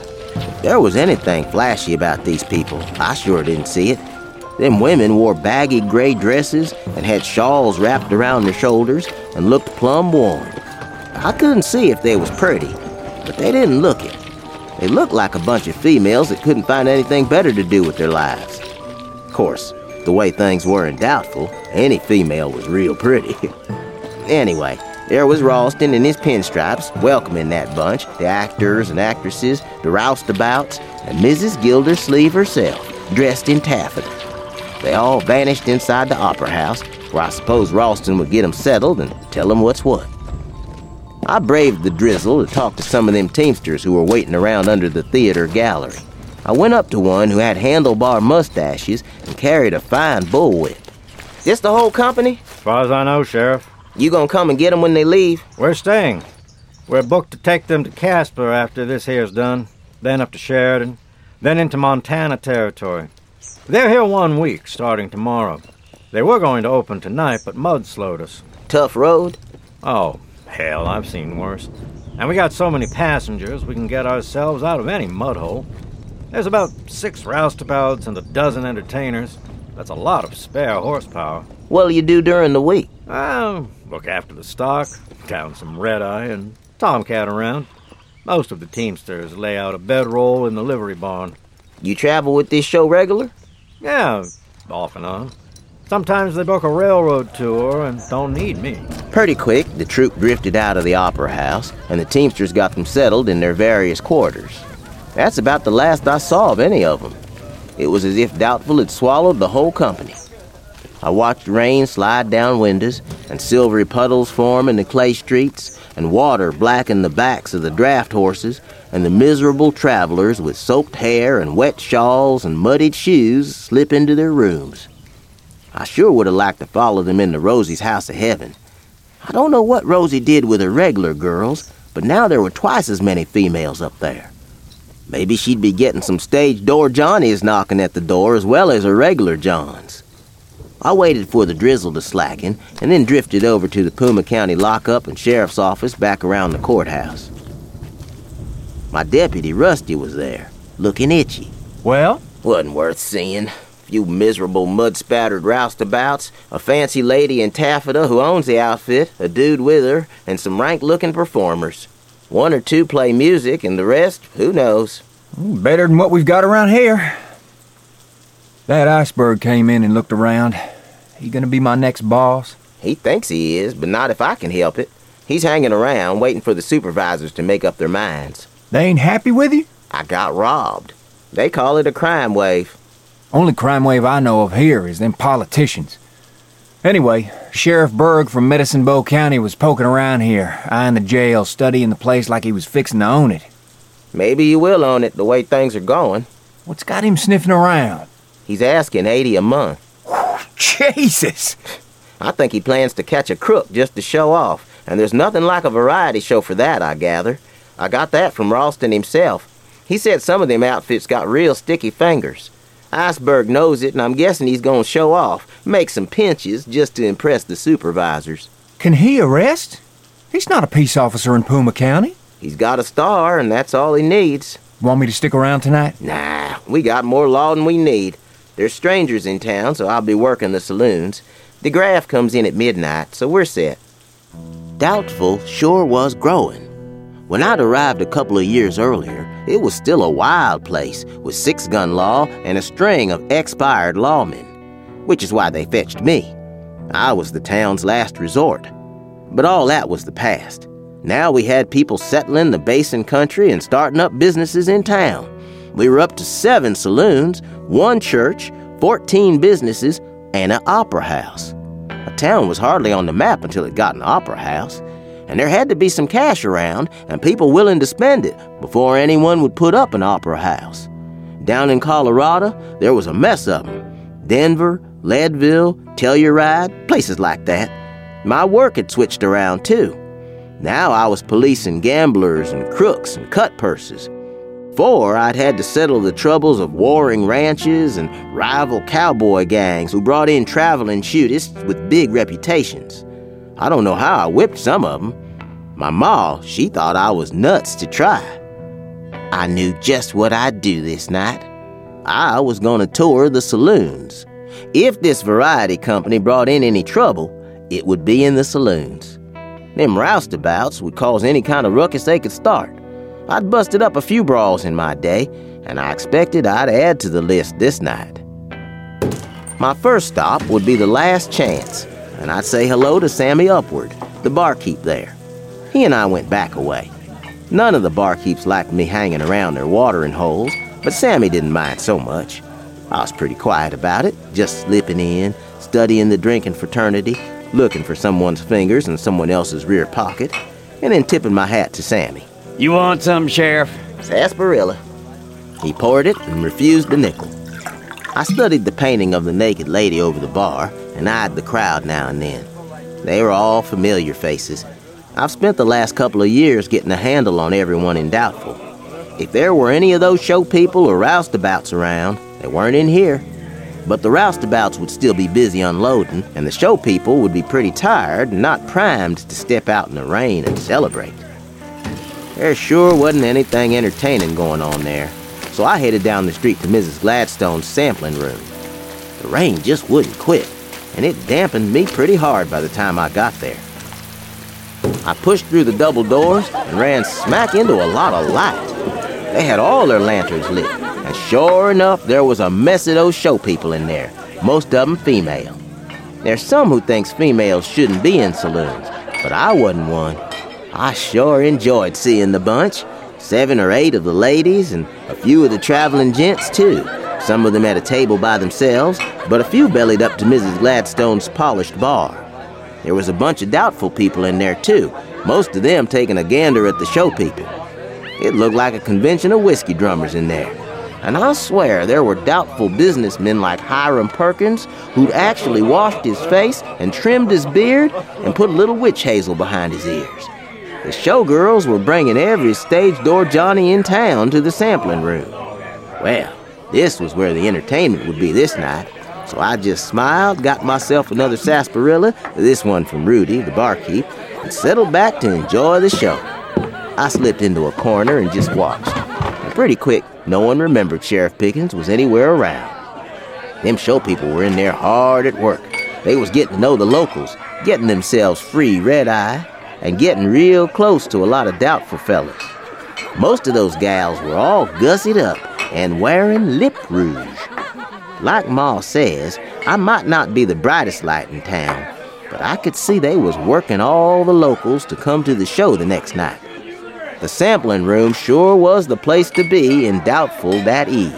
Speaker 2: If there was anything flashy about these people, I sure didn't see it. Them women wore baggy gray dresses and had shawls wrapped around their shoulders and looked plumb worn. I couldn't see if they was pretty, but they didn't look it. They looked like a bunch of females that couldn't find anything better to do with their lives. Of course, the way things were in Doubtful, any female was real pretty. Anyway, there was Ralston in his pinstripes, welcoming that bunch, the actors and actresses, the roustabouts, and Missus Gildersleeve herself, dressed in taffeta. they all vanished inside the Opera House, where I suppose Ralston would get 'em settled and tell 'em what's what. I braved the drizzle to talk to some of them teamsters who were waiting around under the theater gallery. I went up to one who had handlebar mustaches and carried a fine bullwhip. This the whole company?
Speaker 9: As far as I know, Sheriff.
Speaker 2: You gonna come and get 'em when they leave?
Speaker 9: We're staying. We're booked to take them to Casper after this here's done, then up to Sheridan, then into Montana territory. They're here one week, starting tomorrow. They were going to open tonight, but mud slowed us.
Speaker 2: Tough road?
Speaker 9: Oh, hell, I've seen worse. And we got so many passengers, we can get ourselves out of any mud hole. There's about six roustabouts and a dozen entertainers. That's a lot of spare horsepower.
Speaker 2: What'll you do during the week?
Speaker 9: Well, look after the stock, down some red-eye, and tomcat around. Most of the teamsters lay out a bedroll in the livery barn.
Speaker 2: You travel with this show regular?
Speaker 9: Yeah, off and on. Sometimes they book a railroad tour and don't need me.
Speaker 2: Pretty quick, the troop drifted out of the Opera House, and the teamsters got them settled in their various quarters. That's about the last I saw of any of them. It was as if Doubtful had swallowed the whole company. I watched rain slide down windows, and silvery puddles form in the clay streets, and water blacken the backs of the draft horses, and the miserable travelers with soaked hair and wet shawls and muddied shoes slip into their rooms. I sure would have liked to follow them into Rosie's house of heaven. I don't know what Rosie did with her regular girls, but now there were twice as many females up there. Maybe she'd be getting some stage door Johnnies knocking at the door as well as her regular Johns. I waited for the drizzle to slacken and then drifted over to the Puma County lockup and sheriff's office back around the courthouse. My deputy, Rusty, was there, looking itchy.
Speaker 6: Well?
Speaker 2: Wasn't worth seeing. Few miserable mud-spattered roustabouts, a fancy lady in taffeta who owns the outfit, a dude with her, and some rank-looking performers. One or two play music, and the rest, who knows?
Speaker 10: Better than what we've got around here. That iceberg came in and looked around. He gonna be my next boss?
Speaker 2: He thinks he is, but not if I can help it. He's hanging around, waiting for the supervisors to make up their minds.
Speaker 10: They ain't happy with you?
Speaker 2: I got robbed. They call it a crime wave.
Speaker 10: Only crime wave I know of here is them politicians. Anyway, Sheriff Berg from Medicine Bow County was poking around here, eyeing the jail, studying the place like he was fixing to own it.
Speaker 2: Maybe he will own it the way things are going.
Speaker 10: What's got him sniffing around?
Speaker 2: He's asking eighty a month.
Speaker 10: Jesus!
Speaker 2: I think he plans to catch a crook just to show off, and there's nothing like a variety show for that, I gather. I got that from Ralston himself. He said some of them outfits got real sticky fingers. Iceberg knows it, and I'm guessing he's gonna show off, make some pinches just to impress the supervisors.
Speaker 10: Can he arrest? He's not a peace officer in Puma County.
Speaker 2: He's got a star, and that's all he needs.
Speaker 10: Want me to stick around tonight?
Speaker 2: Nah, we got more law than we need. There's strangers in town, so I'll be working the saloons. DeGraff comes in at midnight, so we're set. Doubtful sure was growing. When I'd arrived a couple of years earlier, it was still a wild place with six-gun law and a string of expired lawmen, which is why they fetched me. I was the town's last resort. But all that was the past. Now we had people settling the basin country and starting up businesses in town. We were up to seven saloons, one church, fourteen businesses, and an opera house. A town was hardly on the map until it got an opera house. And there had to be some cash around and people willing to spend it before anyone would put up an opera house. Down in Colorado, there was a mess of them. Denver, Leadville, Telluride, places like that. My work had switched around too. Now I was policing gamblers and crooks and cut purses. Before, I'd had to settle the troubles of warring ranches and rival cowboy gangs who brought in traveling shootists with big reputations. I don't know how I whipped some of them. My ma, she thought I was nuts to try. I knew just what I'd do this night. I was going to tour the saloons. If this variety company brought in any trouble, it would be in the saloons. Them roustabouts would cause any kind of ruckus they could start. I'd busted up a few brawls in my day, and I expected I'd add to the list this night. My first stop would be the Last Chance, and I'd say hello to Sammy Upward, the barkeep there. He and I went back away. None of the barkeeps liked me hanging around their watering holes, but Sammy didn't mind so much. I was pretty quiet about it, just slipping in, studying the drinking fraternity, looking for someone's fingers in someone else's rear pocket, and then tipping my hat to Sammy.
Speaker 7: You want some, Sheriff?
Speaker 2: Sarsaparilla. He poured it and refused a nickel. I studied the painting of the naked lady over the bar and eyed the crowd now and then. They were all familiar faces. I've spent the last couple of years getting a handle on everyone in Doubtful. If there were any of those show people or roustabouts around, they weren't in here. But the roustabouts would still be busy unloading, and the show people would be pretty tired and not primed to step out in the rain and celebrate. There sure wasn't anything entertaining going on there, so I headed down the street to Missus Gladstone's sampling room. The rain just wouldn't quit, and it dampened me pretty hard by the time I got there. I pushed through the double doors and ran smack into a lot of light. They had all their lanterns lit, and sure enough, there was a mess of those show people in there, most of them female. There's some who thinks females shouldn't be in saloons, but I wasn't one. I sure enjoyed seeing the bunch. Seven or eight of the ladies and a few of the traveling gents, too. Some of them at a table by themselves, but a few bellied up to Missus Gladstone's polished bar. There was a bunch of doubtful people in there, too, most of them taking a gander at the show people. It looked like a convention of whiskey drummers in there. And I'll swear there were doubtful businessmen like Hiram Perkins who'd actually washed his face and trimmed his beard and put a little witch hazel behind his ears. The showgirls were bringing every stage door Johnny in town to the sampling room. Well, this was where the entertainment would be this night, so I just smiled, got myself another sarsaparilla, this one from Rudy, the barkeep, and settled back to enjoy the show. I slipped into a corner and just watched. And pretty quick, no one remembered Sheriff Pickens was anywhere around. Them show people were in there hard at work. They was getting to know the locals, getting themselves free red-eye, and getting real close to a lot of doubtful fellas. Most of those gals were all gussied up and wearing lip rouge. Like Ma says, I might not be the brightest light in town, but I could see they was working all the locals to come to the show the next night. The sampling room sure was the place to be in Doubtful that eve.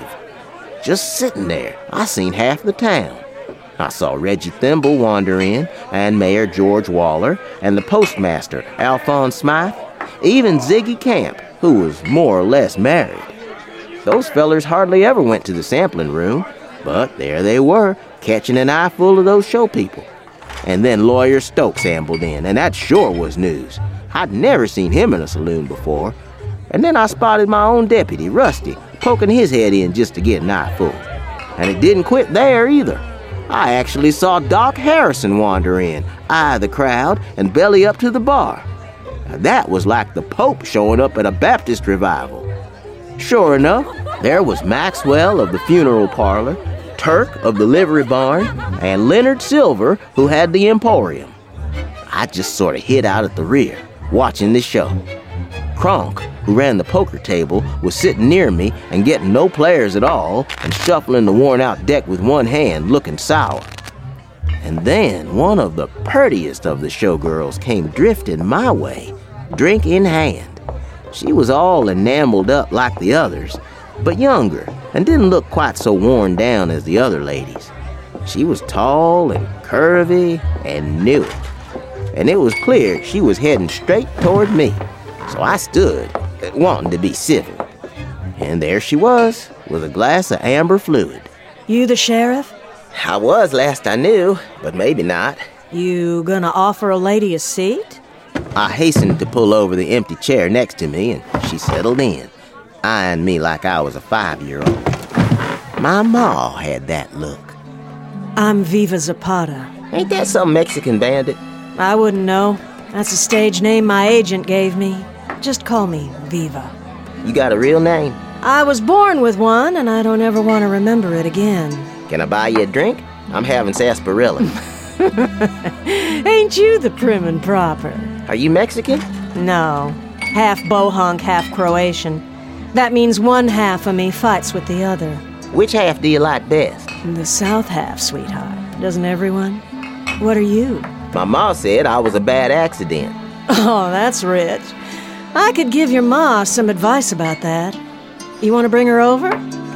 Speaker 2: Just sitting there, I seen half the town. I saw Reggie Thimble wander in, and Mayor George Waller, and the postmaster, Alphonse Smythe, even Ziggy Camp, who was more or less married. Those fellers hardly ever went to the sampling room, but there they were, catching an eyeful of those show people. And then Lawyer Stokes ambled in, and that sure was news. I'd never seen him in a saloon before. And then I spotted my own deputy, Rusty, poking his head in just to get an eyeful. And it didn't quit there either. I actually saw Doc Harrison wander in, eye the crowd, and belly up to the bar. Now that was like the Pope showing up at a Baptist revival. Sure enough, there was Maxwell of the funeral parlor, Turk of the livery barn, and Leonard Silver, who had the emporium. I just sort of hid out at the rear, watching the show. Kronk, who ran the poker table, was sitting near me and getting no players at all and shuffling the worn-out deck with one hand, looking sour. And then one of the purtiest of the showgirls came drifting my way, drink in hand. She was all enameled up like the others, but younger and didn't look quite so worn down as the other ladies. She was tall and curvy and knew it. And it was clear she was heading straight toward me. So I stood, wanting to be civil. And there she was, with a glass of amber fluid.
Speaker 11: You the sheriff?
Speaker 2: I was last I knew, but maybe not.
Speaker 11: You gonna offer a lady a seat?
Speaker 2: I hastened to pull over the empty chair next to me, and she settled in, eyeing me like I was a five-year-old. My ma had that look.
Speaker 11: I'm Viva Zapata.
Speaker 2: Ain't that some Mexican bandit?
Speaker 11: I wouldn't know. That's a stage name my agent gave me. Just call me Viva.
Speaker 2: You got a real name?
Speaker 11: I was born with one, and I don't ever want to remember it again.
Speaker 2: Can I buy you a drink? I'm having sarsaparilla.
Speaker 11: Ain't you the prim and proper?
Speaker 2: Are you Mexican?
Speaker 11: No. Half bohunk, half Croatian. That means one half of me fights with the other.
Speaker 2: Which half do you like best?
Speaker 11: The south half, sweetheart. Doesn't everyone? What are you?
Speaker 2: My ma said I was a bad accident.
Speaker 11: Oh, that's rich. I could give your ma some advice about that. You want to bring her over?
Speaker 2: I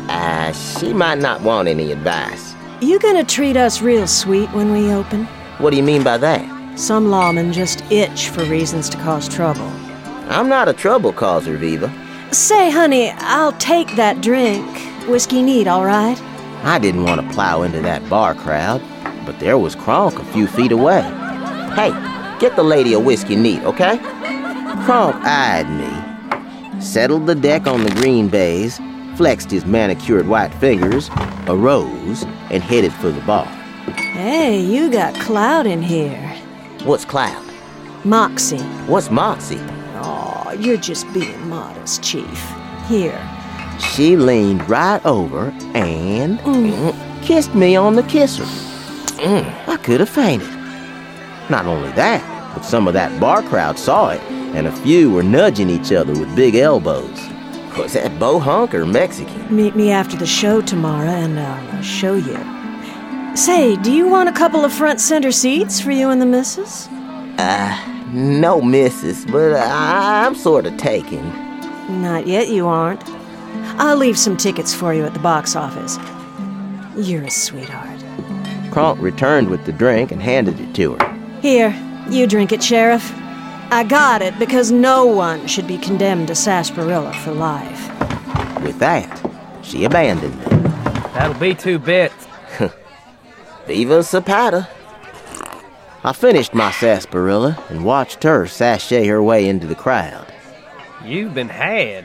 Speaker 2: Uh, she might not want any advice.
Speaker 11: You gonna treat us real sweet when we open?
Speaker 2: What do you mean by that?
Speaker 11: Some lawmen just itch for reasons to cause trouble.
Speaker 2: I'm not a trouble causer, Viva.
Speaker 11: Say, honey, I'll take that drink. Whiskey neat, all right?
Speaker 2: I didn't want to plow into that bar crowd, but there was Kronk a few feet away. Hey, get the lady a whiskey neat, okay? Kronk eyed me, settled the deck on the green baize, flexed his manicured white fingers, arose, and headed for the bar.
Speaker 11: Hey, you got clout in here.
Speaker 2: What's clout?
Speaker 11: Moxie.
Speaker 2: What's moxie?
Speaker 11: Oh, you're just being modest, Chief. Here.
Speaker 2: She leaned right over and mm. kissed me on the kisser. Mm, I could have fainted. Not only that, but some of that bar crowd saw it, and a few were nudging each other with big elbows. Was that Bohunk or Mexican?
Speaker 11: Meet me after the show tomorrow and I'll show you. Say, do you want a couple of front center seats for you and the missus?
Speaker 2: Uh, no missus, but uh, I'm sort of taken.
Speaker 11: Not yet you aren't. I'll leave some tickets for you at the box office. You're a sweetheart.
Speaker 2: Kronk returned with the drink and handed it to her.
Speaker 11: Here, you drink it, Sheriff. I got it because no one should be condemned to sarsaparilla for life.
Speaker 2: With that, she abandoned me.
Speaker 12: That'll be two bits.
Speaker 2: Viva Zapata. I finished my sarsaparilla and watched her sashay her way into the crowd.
Speaker 12: You've been had.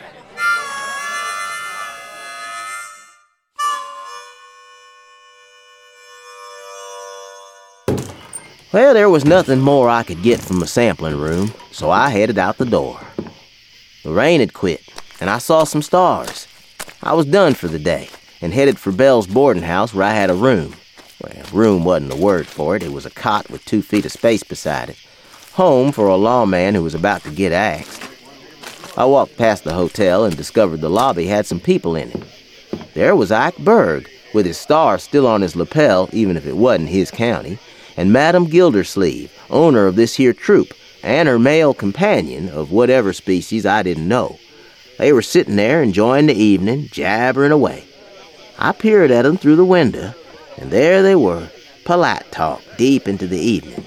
Speaker 2: Well, there was nothing more I could get from the sampling room, so I headed out the door. The rain had quit, and I saw some stars. I was done for the day, and headed for Bell's boarding house where I had a room. Well, room wasn't the word for it. It was a cot with two feet of space beside it. Home for a lawman who was about to get axed. I walked past the hotel and discovered the lobby had some people in it. There was Ike Berg, with his star still on his lapel, even if it wasn't his county, and Madam Gildersleeve, owner of this here troupe, and her male companion of whatever species I didn't know. They were sitting there enjoying the evening, jabbering away. I peered at them through the window, and there they were, polite talk deep into the evening.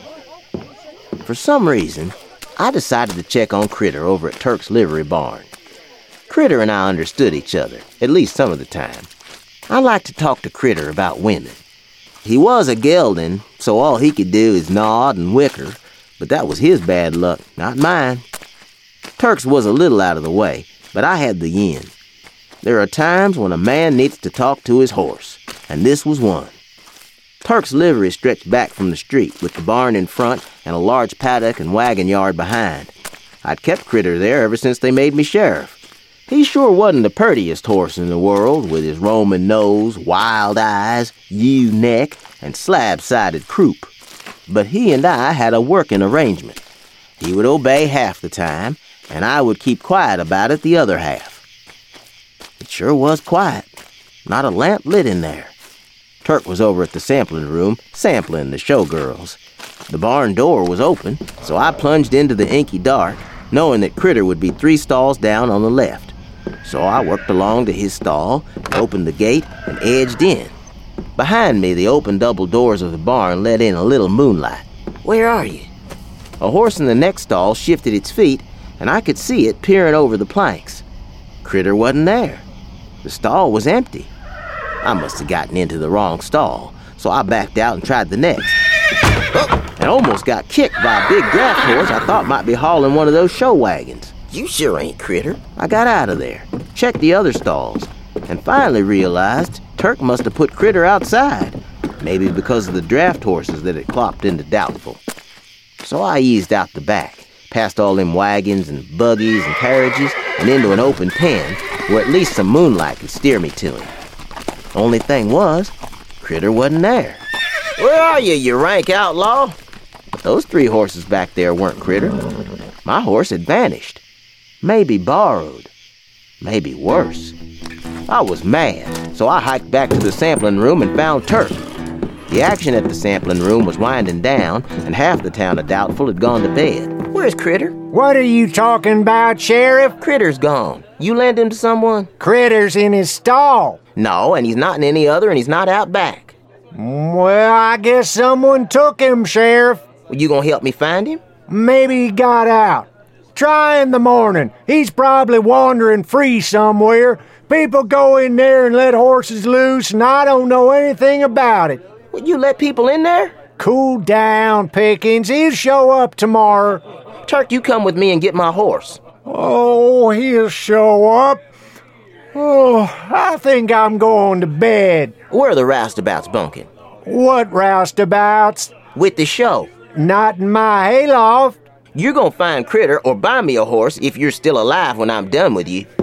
Speaker 2: For some reason, I decided to check on Critter over at Turk's Livery Barn. Critter and I understood each other, at least some of the time. I liked to talk to Critter about women. He was a gelding, so all he could do is nod and whicker, but that was his bad luck, not mine. Turk's was a little out of the way, but I had the yin. There are times when a man needs to talk to his horse, and this was one. Turk's livery stretched back from the street, with the barn in front and a large paddock and wagon yard behind. I'd kept Critter there ever since they made me sheriff. He sure wasn't the purtiest horse in the world, with his Roman nose, wild eyes, ewe neck, and slab-sided croup. But he and I had a working arrangement. He would obey half the time, and I would keep quiet about it the other half. It sure was quiet. Not a lamp lit in there. Turk was over at the sampling room, sampling the showgirls. The barn door was open, so I plunged into the inky dark, knowing that Critter would be three stalls down on the left. So I worked along to his stall, opened the gate, and edged in. Behind me, the open double doors of the barn let in a little moonlight. Where are you? A horse in the next stall shifted its feet, and I could see it peering over the planks. Critter wasn't there. The stall was empty. I must have gotten into the wrong stall, so I backed out and tried the next. Oh, and almost got kicked by a big draft horse I thought might be hauling one of those show wagons. You sure ain't Critter. I got out of there, checked the other stalls, and finally realized Turk must have put Critter outside, maybe because of the draft horses that had clopped into Doubtful. So I eased out the back, past all them wagons and buggies and carriages, and into an open pen where at least some moonlight could steer me to him. Only thing was, Critter wasn't there. Where are you, you rank outlaw? Those three horses back there weren't Critter. My horse had vanished. Maybe borrowed. Maybe worse. I was mad, so I hiked back to the sampling room and found Turk. The action at the sampling room was winding down, and half the town of Doubtful had gone to bed. Where's Critter?
Speaker 13: What are you talking about, Sheriff?
Speaker 2: Critter's gone. You lend him to someone?
Speaker 13: Critter's in his stall.
Speaker 2: No, and he's not in any other, and he's not out back.
Speaker 13: Well, I guess someone took him, Sheriff.
Speaker 2: You gonna help me find him?
Speaker 13: Maybe he got out. Try in the morning. He's probably wandering free somewhere. People go in there and let horses loose, and I don't know anything about it.
Speaker 2: Well, you let people in there?
Speaker 13: Cool down, Pickens. He'll show up tomorrow.
Speaker 2: Turk, you come with me and get my horse.
Speaker 13: Oh, he'll show up. Oh, I think I'm going to bed.
Speaker 2: Where are the roustabouts bunking?
Speaker 13: What roustabouts?
Speaker 2: With the show.
Speaker 13: Not in my hayloft.
Speaker 2: You're gonna find Critter or buy me a horse if you're still alive when I'm done with you.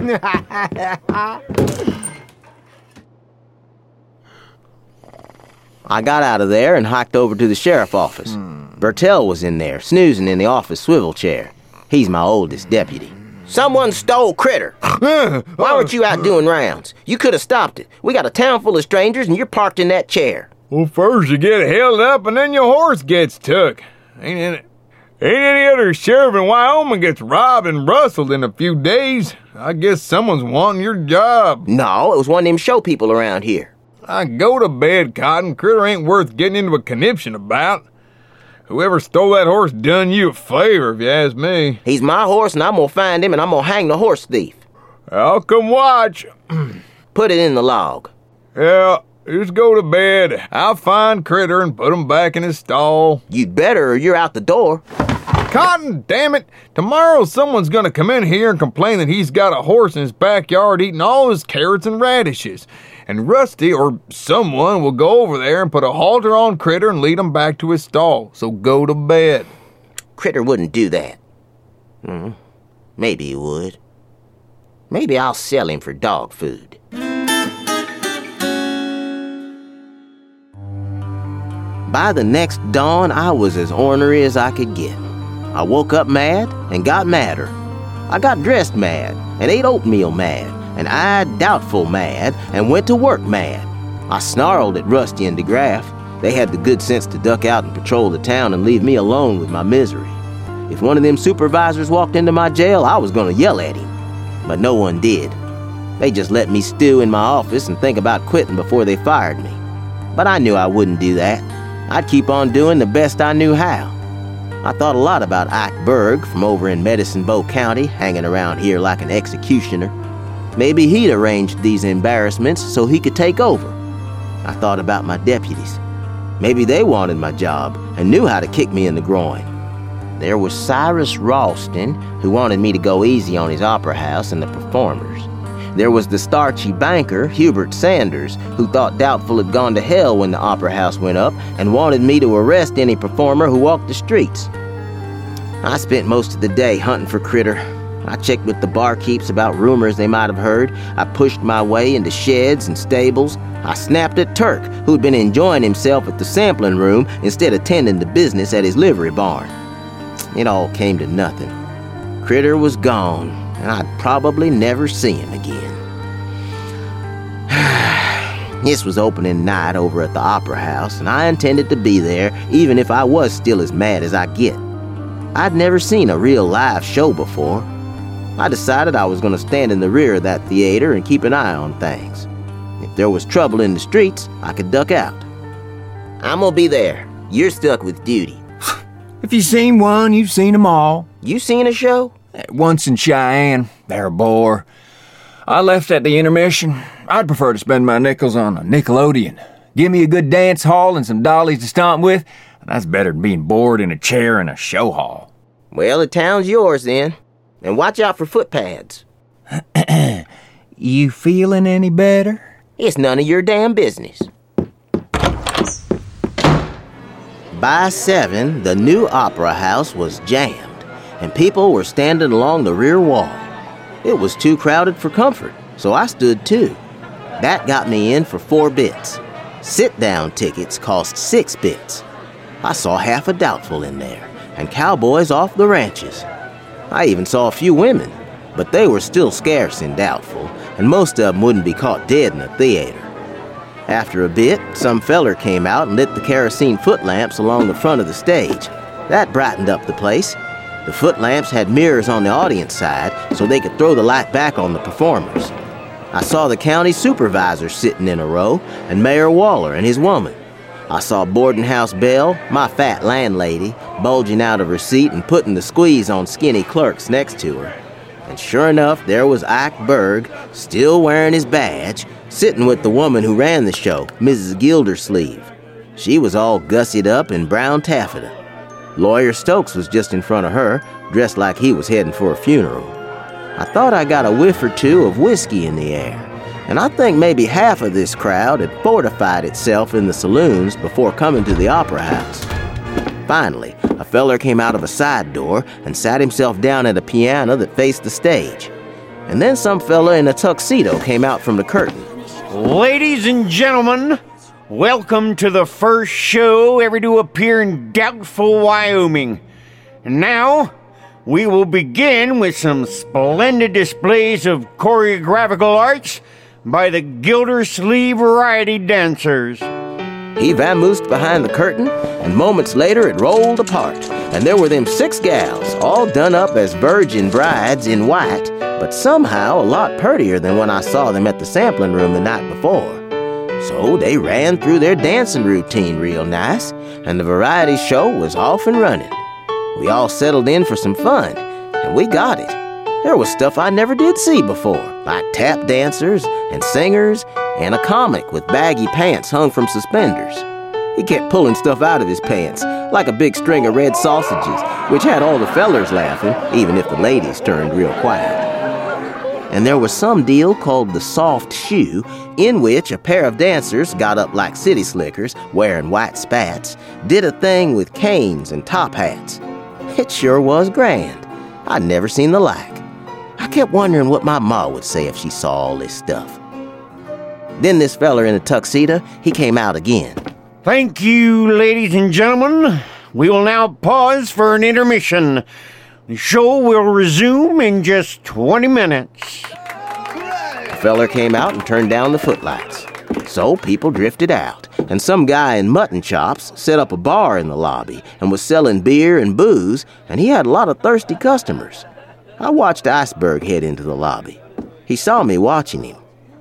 Speaker 2: I got out of there and hiked over to the sheriff's office. Hmm. Bertell was in there, snoozing in the office swivel chair. He's my oldest deputy. Someone stole Critter. Why weren't you out doing rounds? You could have stopped it. We got a town full of strangers and you're parked in that chair.
Speaker 14: Well, first you get held up and then your horse gets took. Ain't any, ain't any other sheriff in Wyoming gets robbed and rustled in a few days. I guess someone's wanting your job.
Speaker 2: No, it was one of them show people around here.
Speaker 14: I go to bed, Cotton. Critter ain't worth getting into a conniption about. Whoever stole that horse done you a favor, if you ask me.
Speaker 2: He's my horse, and I'm gonna find him, and I'm gonna hang the horse thief.
Speaker 14: I'll come watch.
Speaker 2: Put it in the log.
Speaker 14: Yeah, just go to bed. I'll find Critter and put him back in his stall.
Speaker 2: You'd better, or you're out the door.
Speaker 14: Cotton, damn it. Tomorrow someone's gonna come in here and complain that he's got a horse in his backyard eating all his carrots and radishes. And Rusty or someone will go over there and put a halter on Critter and lead him back to his stall. So go to bed.
Speaker 2: Critter wouldn't do that. Hmm. Maybe he would. Maybe I'll sell him for dog food. By the next dawn, I was as ornery as I could get. I woke up mad and got madder. I got dressed mad and ate oatmeal mad and eyed doubtful mad and went to work mad. I snarled at Rusty and DeGraff. They had the good sense to duck out and patrol the town and leave me alone with my misery. If one of them supervisors walked into my jail, I was gonna yell at him. But no one did. They just let me stew in my office and think about quitting before they fired me. But I knew I wouldn't do that. I'd keep on doing the best I knew how. I thought a lot about Ike Berg from over in Medicine Bow County, hanging around here like an executioner. Maybe he'd arranged these embarrassments so he could take over. I thought about my deputies. Maybe they wanted my job and knew how to kick me in the groin. There was Cyrus Ralston, who wanted me to go easy on his opera house and the performers. There was the starchy banker, Hubert Sanders, who thought Doubtful had gone to hell when the opera house went up and wanted me to arrest any performer who walked the streets. I spent most of the day hunting for Critter. I checked with the barkeeps about rumors they might have heard. I pushed my way into sheds and stables. I snapped at Turk, who'd been enjoying himself at the sampling room instead of tending to business at his livery barn. It all came to nothing. Critter was gone, and I'd probably never see him again. This was opening night over at the Opera House, and I intended to be there even if I was still as mad as I get. I'd never seen a real live show before. I decided I was going to stand in the rear of that theater and keep an eye on things. If there was trouble in the streets, I could duck out. I'm gonna be there. You're stuck with duty.
Speaker 10: If you've seen one, you've seen them all.
Speaker 2: You seen a show?
Speaker 10: Once in Cheyenne. They're a bore. I left at the intermission. I'd prefer to spend my nickels on a Nickelodeon. Give me a good dance hall and some dollies to stomp with, and that's better than being bored in a chair in a show hall.
Speaker 2: Well, the town's yours then. And watch out for footpads.
Speaker 10: You feeling any better?
Speaker 2: It's none of your damn business. By seven, the new opera house was jammed, and people were standing along the rear wall. It was too crowded for comfort, so I stood too. That got me in for four bits. Sit-down tickets cost six bits. I saw half a Doubtful in there, and cowboys off the ranches. I even saw a few women, but they were still scarce in Doubtful, and most of them wouldn't be caught dead in a theater. After a bit, some feller came out and lit the kerosene foot lamps along the front of the stage. That brightened up the place. The footlamps had mirrors on the audience side so they could throw the light back on the performers. I saw the county supervisor sitting in a row and Mayor Waller and his woman. I saw Boarding House Belle, my fat landlady, bulging out of her seat and putting the squeeze on skinny clerks next to her. And sure enough, there was Ike Berg, still wearing his badge, sitting with the woman who ran the show, Missus Gildersleeve. She was all gussied up in brown taffeta. Lawyer Stokes was just in front of her, dressed like he was heading for a funeral. I thought I got a whiff or two of whiskey in the air, and I think maybe half of this crowd had fortified itself in the saloons before coming to the Opera House. Finally, a feller came out of a side door and sat himself down at a piano that faced the stage. And then some fella in a tuxedo came out from the curtain.
Speaker 15: Ladies and gentlemen, welcome to the first show ever to appear in Doubtful, Wyoming. And now, we will begin with some splendid displays of choreographical arts by the Gildersleeve Variety Dancers.
Speaker 2: He vamoosed behind the curtain, and moments later it rolled apart, and there were them six gals, all done up as virgin brides in white, but somehow a lot purtier than when I saw them at the sampling room the night before. So they ran through their dancing routine real nice, and the variety show was off and running. We all settled in for some fun, and we got it. There was stuff I never did see before, like tap dancers and singers and a comic with baggy pants hung from suspenders. He kept pulling stuff out of his pants, like a big string of red sausages, which had all the fellers laughing, even if the ladies turned real quiet. And there was some deal called the soft shoe, in which a pair of dancers got up like city slickers, wearing white spats, did a thing with canes and top hats. It sure was grand. I'd never seen the like. I kept wondering what my ma would say if she saw all this stuff. Then this feller in a tuxedo, he came out again.
Speaker 15: Thank you, ladies and gentlemen. We will now pause for an intermission. The show will resume in just twenty minutes.
Speaker 2: The feller came out and turned down the footlights. So people drifted out, and some guy in mutton chops set up a bar in the lobby and was selling beer and booze, and he had a lot of thirsty customers. I watched Iceberg head into the lobby. He saw me watching him.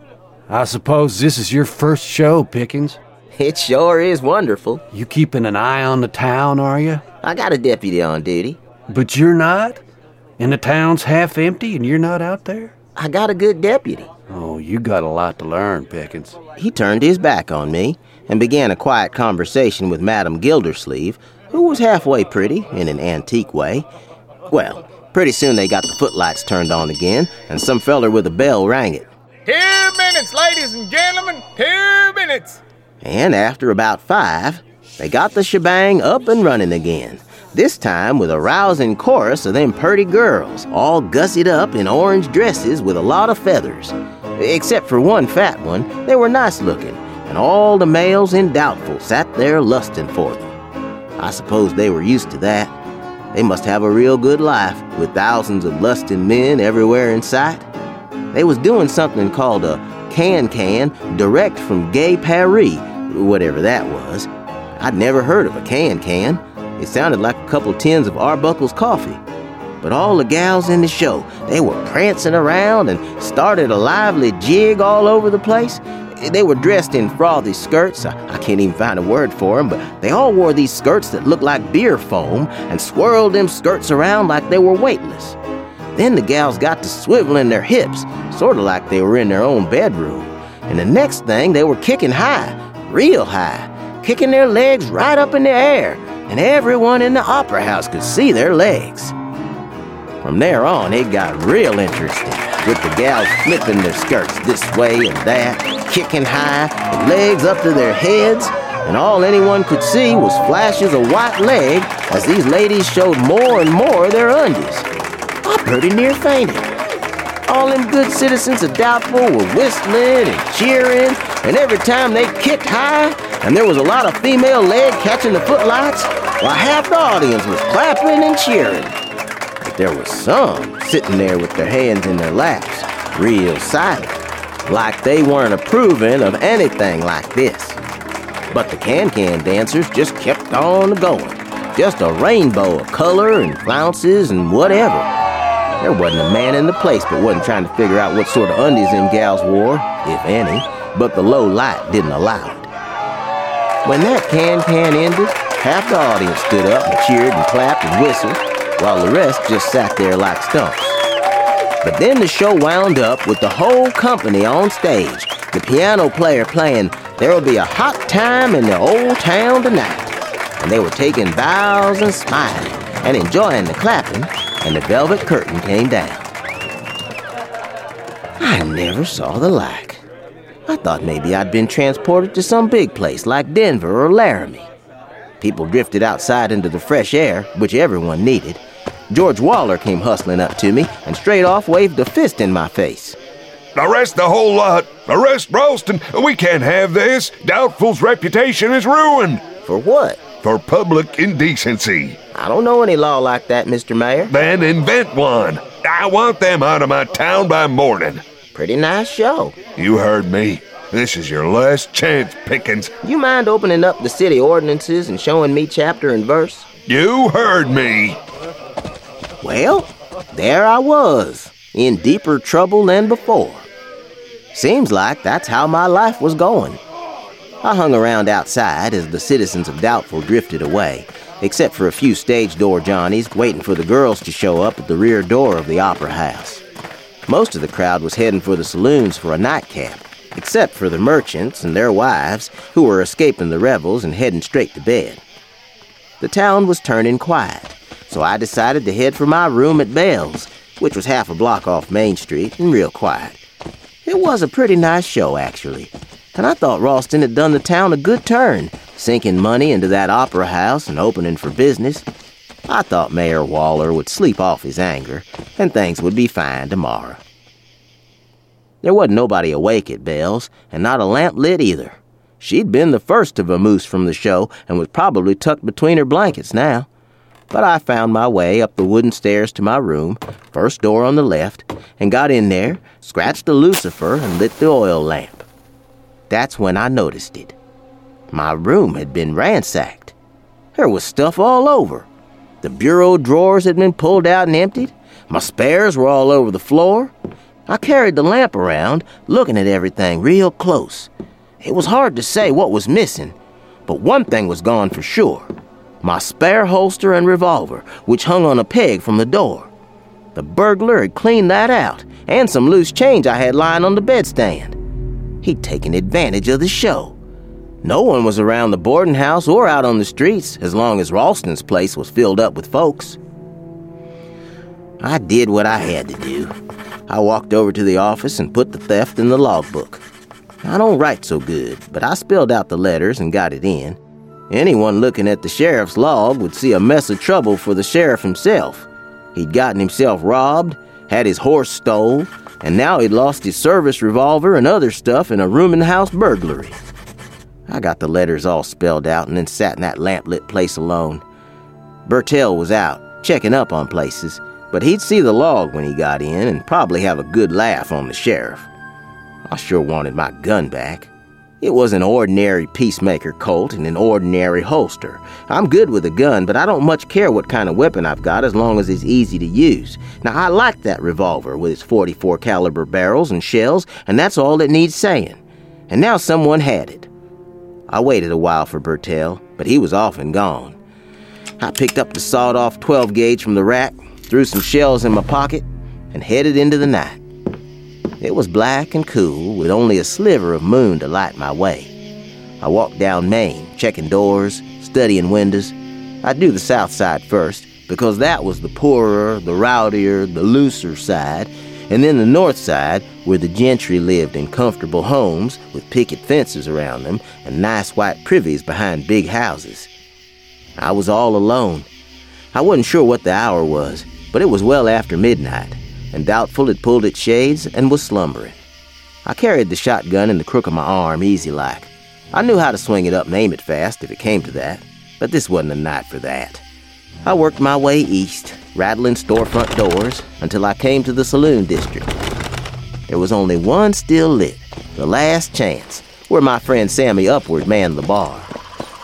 Speaker 7: I suppose this is your first show, Pickens?
Speaker 2: It sure is wonderful.
Speaker 7: You keeping an eye on the town, are you?
Speaker 2: I got a deputy on duty.
Speaker 7: But you're not? And the town's half empty and you're not out there?
Speaker 2: I got a good deputy.
Speaker 7: Oh, you got a lot to learn, Pickens.
Speaker 2: He turned his back on me and began a quiet conversation with Madam Gildersleeve, who was halfway pretty in an antique way. Well, pretty soon they got the footlights turned on again, and some feller with a bell rang it.
Speaker 14: Two minutes, ladies and gentlemen, two minutes.
Speaker 2: And after about five, they got the shebang up and running again. This time with a rousing chorus of them purty girls, all gussied up in orange dresses with a lot of feathers. Except for one fat one, they were nice looking, and all the males in Doubtful sat there lusting for them. I suppose they were used to that. They must have a real good life, with thousands of lusting men everywhere in sight. They was doing something called a can-can direct from Gay Paris, whatever that was. I'd never heard of a can-can. It sounded like a couple tins of Arbuckle's coffee. But all the gals in the show, they were prancing around and started a lively jig all over the place. They were dressed in frothy skirts. I can't even find a word for them, but they all wore these skirts that looked like beer foam and swirled them skirts around like they were weightless. Then the gals got to swiveling their hips, sort of like they were in their own bedroom. And the next thing, they were kicking high, real high, kicking their legs right up in the air, and everyone in the Opera House could see their legs. From there on, it got real interesting, with the gals flipping their skirts this way and that, kicking high, with legs up to their heads, and all anyone could see was flashes of white leg as these ladies showed more and more of their undies. I pretty near fainted. All them good citizens of Doubtful were whistling and cheering, and every time they kicked high, and there was a lot of female leg catching the footlights, while half the audience was clapping and cheering. But there was some sitting there with their hands in their laps, real silent, like they weren't approving of anything like this. But the can-can dancers just kept on going. Just a rainbow of color and flounces and whatever. There wasn't a man in the place but wasn't trying to figure out what sort of undies them gals wore, if any, but the low light didn't allow it. When that can-can ended, half the audience stood up and cheered and clapped and whistled, while the rest just sat there like stumps. But then the show wound up with the whole company on stage, the piano player playing "There'll Be a Hot Time in the Old Town Tonight," and they were taking bows and smiling and enjoying the clapping, and the velvet curtain came down. I never saw the like. I thought maybe I'd been transported to some big place like Denver or Laramie. People drifted outside into the fresh air, which everyone needed. George Waller came hustling up to me and straight off waved a fist in my face.
Speaker 1: Arrest the whole lot. Arrest Ralston. We can't have this. Doubtful's reputation is ruined.
Speaker 2: For what?
Speaker 1: For public indecency.
Speaker 2: I don't know any law like that, Mister Mayor.
Speaker 1: Then invent one. I want them out of my town by morning.
Speaker 2: Pretty nice show.
Speaker 1: You heard me. This is your last chance, Pickens.
Speaker 2: You mind opening up the city ordinances and showing me chapter and verse?
Speaker 1: You heard me.
Speaker 2: Well, there I was, in deeper trouble than before. Seems like that's how my life was going. I hung around outside as the citizens of Doubtful drifted away, except for a few stage door Johnnies waiting for the girls to show up at the rear door of the Opera House. Most of the crowd was heading for the saloons for a nightcap, except for the merchants and their wives, who were escaping the revels and heading straight to bed. The town was turning quiet, so I decided to head for my room at Bell's, which was half a block off Main Street and real quiet. It was a pretty nice show, actually, and I thought Ralston had done the town a good turn, sinking money into that opera house and opening for business. I thought Mayor Waller would sleep off his anger, and things would be fine tomorrow. There wasn't nobody awake at Bell's, and not a lamp lit either. She'd been the first to vamoose from the show and was probably tucked between her blankets now. But I found my way up the wooden stairs to my room, first door on the left, and got in there, scratched a lucifer, and lit the oil lamp. That's when I noticed it. My room had been ransacked. There was stuff all over. The bureau drawers had been pulled out and emptied. My spares were all over the floor. I carried the lamp around, looking at everything real close. It was hard to say what was missing, but one thing was gone for sure. My spare holster and revolver, which hung on a peg from the door. The burglar had cleaned that out, and some loose change I had lying on the bedstand. He'd taken advantage of the show. No one was around the boarding house or out on the streets as long as Ralston's place was filled up with folks. I did what I had to do. I walked over to the office and put the theft in the logbook. I don't write so good, but I spelled out the letters and got it in. Anyone looking at the sheriff's log would see a mess of trouble for the sheriff himself. He'd gotten himself robbed, had his horse stole, and now he'd lost his service revolver and other stuff in a room-and-house burglary. I got the letters all spelled out and then sat in that lamp-lit place alone. Bertell was out, checking up on places, but he'd see the log when he got in and probably have a good laugh on the sheriff. I sure wanted my gun back. It was an ordinary Peacemaker Colt in an ordinary holster. I'm good with a gun, but I don't much care what kind of weapon I've got as long as it's easy to use. Now, I like that revolver with its forty-four caliber barrels and shells, and that's all it needs saying. And now someone had it. I waited a while for Bertell, but he was off and gone. I picked up the sawed-off twelve gauge from the rack, threw some shells in my pocket, and headed into the night. It was black and cool, with only a sliver of moon to light my way. I walked down Main, checking doors, studying windows. I'd do the south side first, because that was the poorer, the rowdier, the looser side, and then the north side, where the gentry lived in comfortable homes with picket fences around them and nice white privies behind big houses. I was all alone. I wasn't sure what the hour was, but it was well after midnight, and Doubtful had pulled its shades and was slumbering. I carried the shotgun in the crook of my arm, easy-like. I knew how to swing it up and aim it fast if it came to that, but this wasn't a night for that. I worked my way east, rattling storefront doors, until I came to the saloon district. There was only one still lit, the Last Chance, where my friend Sammy Upward manned the bar.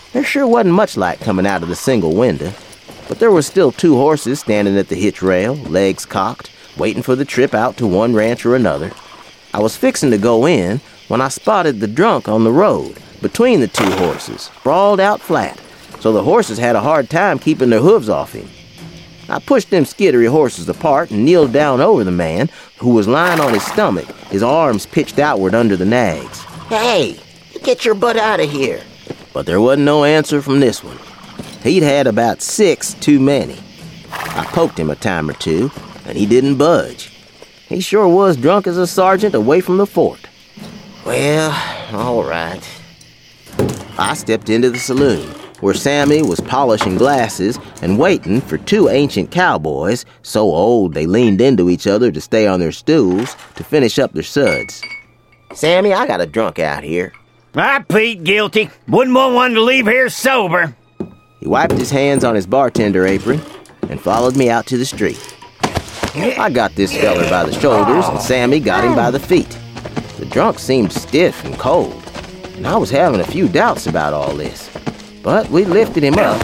Speaker 2: There sure wasn't much light coming out of the single window, but there were still two horses standing at the hitch rail, legs cocked, waiting for the trip out to one ranch or another. I was fixing to go in when I spotted the drunk on the road between the two horses, sprawled out flat, so the horses had a hard time keeping their hooves off him. I pushed them skittery horses apart and kneeled down over the man, who was lying on his stomach, his arms pitched outward under the nags. "Hey, get your butt out of here." But there wasn't no answer from this one. He'd had about six too many. I poked him a time or two, and he didn't budge. He sure was drunk as a sergeant away from the fort. Well, all right. I stepped into the saloon, where Sammy was polishing glasses and waiting for two ancient cowboys, so old they leaned into each other to stay on their stools, to finish up their suds. "Sammy, I got a drunk out here."
Speaker 15: "I plead guilty. Wouldn't want one to leave here sober."
Speaker 2: He wiped his hands on his bartender apron and followed me out to the street. I got this feller by the shoulders and Sammy got him by the feet. The drunk seemed stiff and cold, and I was having a few doubts about all this. But we lifted him up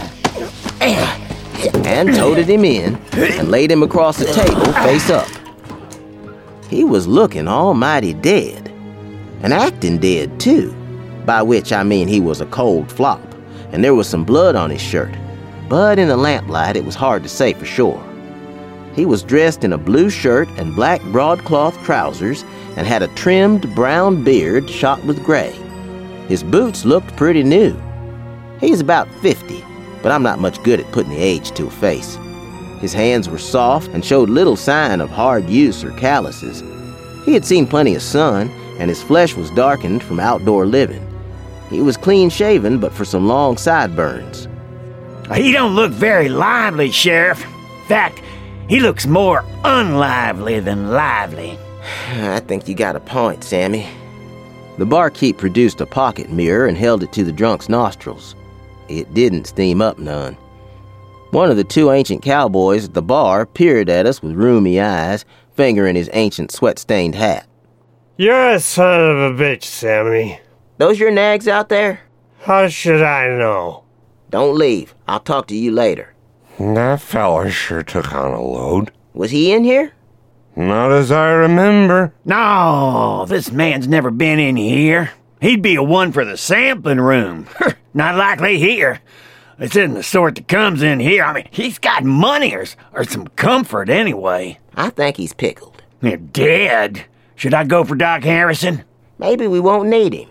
Speaker 2: and toted him in and laid him across the table face up. He was looking almighty dead, and acting dead too, by which I mean he was a cold flop, and there was some blood on his shirt, but in the lamplight it was hard to say for sure. He was dressed in a blue shirt and black broadcloth trousers and had a trimmed brown beard shot with gray. His boots looked pretty new. He's about fifty, but I'm not much good at putting the age to a face. His hands were soft and showed little sign of hard use or calluses. He had seen plenty of sun, and his flesh was darkened from outdoor living. He was clean-shaven, but for some long sideburns.
Speaker 15: "He don't look very lively, Sheriff. In fact, he looks more unlively than lively."
Speaker 2: "I think you got a point, Sammy." The barkeep produced a pocket mirror and held it to the drunk's nostrils. It didn't steam up none. One of the two ancient cowboys at the bar peered at us with rheumy eyes, fingering his ancient sweat-stained hat.
Speaker 3: "You're a son of a bitch, Sammy."
Speaker 2: "Those your nags out there?"
Speaker 3: "How should I know?"
Speaker 2: "Don't leave. I'll talk to you later."
Speaker 1: That fella sure took on a load.
Speaker 2: "Was he in here?"
Speaker 1: "Not as I remember."
Speaker 15: "No, this man's never been in here. He'd be a one for the sampling room. Not likely here. This isn't the sort that comes in here. I mean, he's got money or, or some comfort anyway."
Speaker 2: "I think he's pickled."
Speaker 15: "They're dead. Should I go for Doc Harrison?"
Speaker 2: "Maybe we won't need him."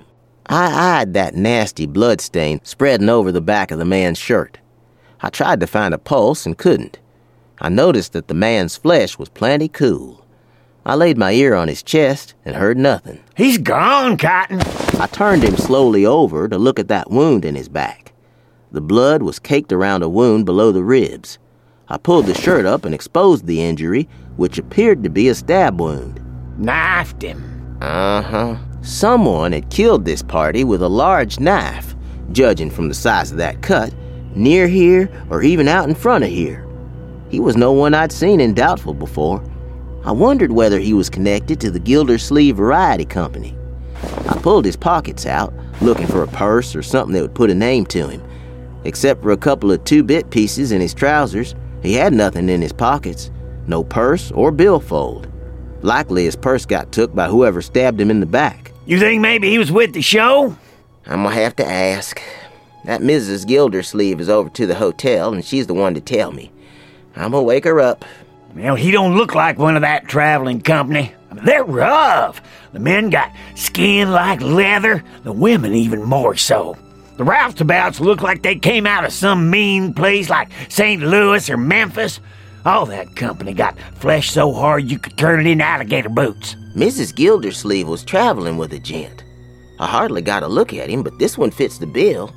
Speaker 2: I eyed that nasty blood stain spreading over the back of the man's shirt. I tried to find a pulse and couldn't. I noticed that the man's flesh was plenty cool. I laid my ear on his chest and heard nothing.
Speaker 15: "He's gone, Cotton."
Speaker 2: I turned him slowly over to look at that wound in his back. The blood was caked around a wound below the ribs. I pulled the shirt up and exposed the injury, which appeared to be a stab wound.
Speaker 15: "Knifed him."
Speaker 2: Uh-huh. Someone had killed this party with a large knife, judging from the size of that cut, near here or even out in front of here. He was no one I'd seen in Doubtful before. I wondered whether he was connected to the Gildersleeve Variety Company. I pulled his pockets out, looking for a purse or something that would put a name to him. Except for a couple of two-bit pieces in his trousers, he had nothing in his pockets. No purse or billfold. Likely his purse got took by whoever stabbed him in the back.
Speaker 15: "You think maybe he was with the show?"
Speaker 2: I'm gonna have to ask. That Missus Gildersleeve is over to the hotel, and she's the one to tell me. I'm gonna wake her up.
Speaker 15: Well, he don't look like one of that traveling company. I mean, they're rough. The men got skin like leather, the women even more so. The roustabouts look like they came out of some mean place like Saint Louis or Memphis. All that company got flesh so hard you could turn it into alligator boots.
Speaker 2: Missus Gildersleeve was traveling with a gent. I hardly got a look at him, but this one fits the bill.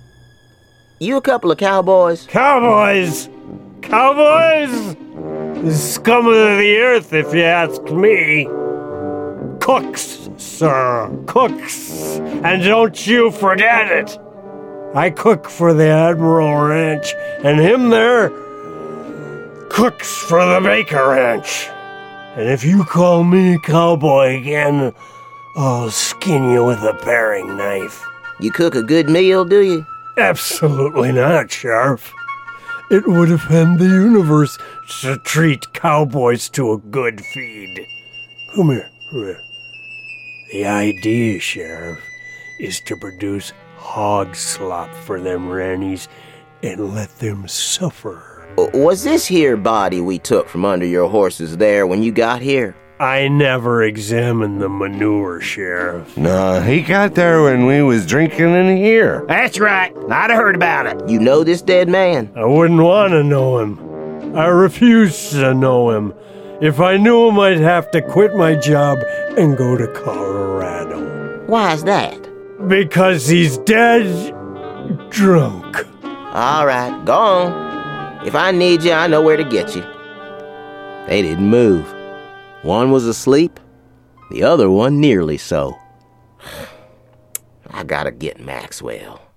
Speaker 2: You a couple of cowboys?
Speaker 3: Cowboys! Cowboys! Scum of the earth, if you ask me. Cooks, sir, cooks. And don't you forget it. I cook for the Admiral Ranch, and him there cooks for the Baker Ranch. And if you call me cowboy again, I'll skin you with a paring knife.
Speaker 2: You cook a good meal, do you?
Speaker 3: Absolutely not, Sheriff. It would offend the universe to treat cowboys to a good feed. Come here, come here. The idea, Sheriff, is to produce hog slop for them rannies and let them suffer.
Speaker 2: Was this here body we took from under your horses there when you got here?
Speaker 3: I never examined the manure, Sheriff.
Speaker 1: Nah, he got there when we was drinking in here.
Speaker 15: That's right. I'd have heard about it.
Speaker 2: You know this dead man?
Speaker 3: I wouldn't want to know him. I refuse to know him. If I knew him, I'd have to quit my job and go to Colorado.
Speaker 2: Why's that?
Speaker 3: Because he's dead drunk.
Speaker 2: All right, go on. If I need you, I know where to get you. They didn't move. One was asleep, the other one nearly so. I gotta get Maxwell.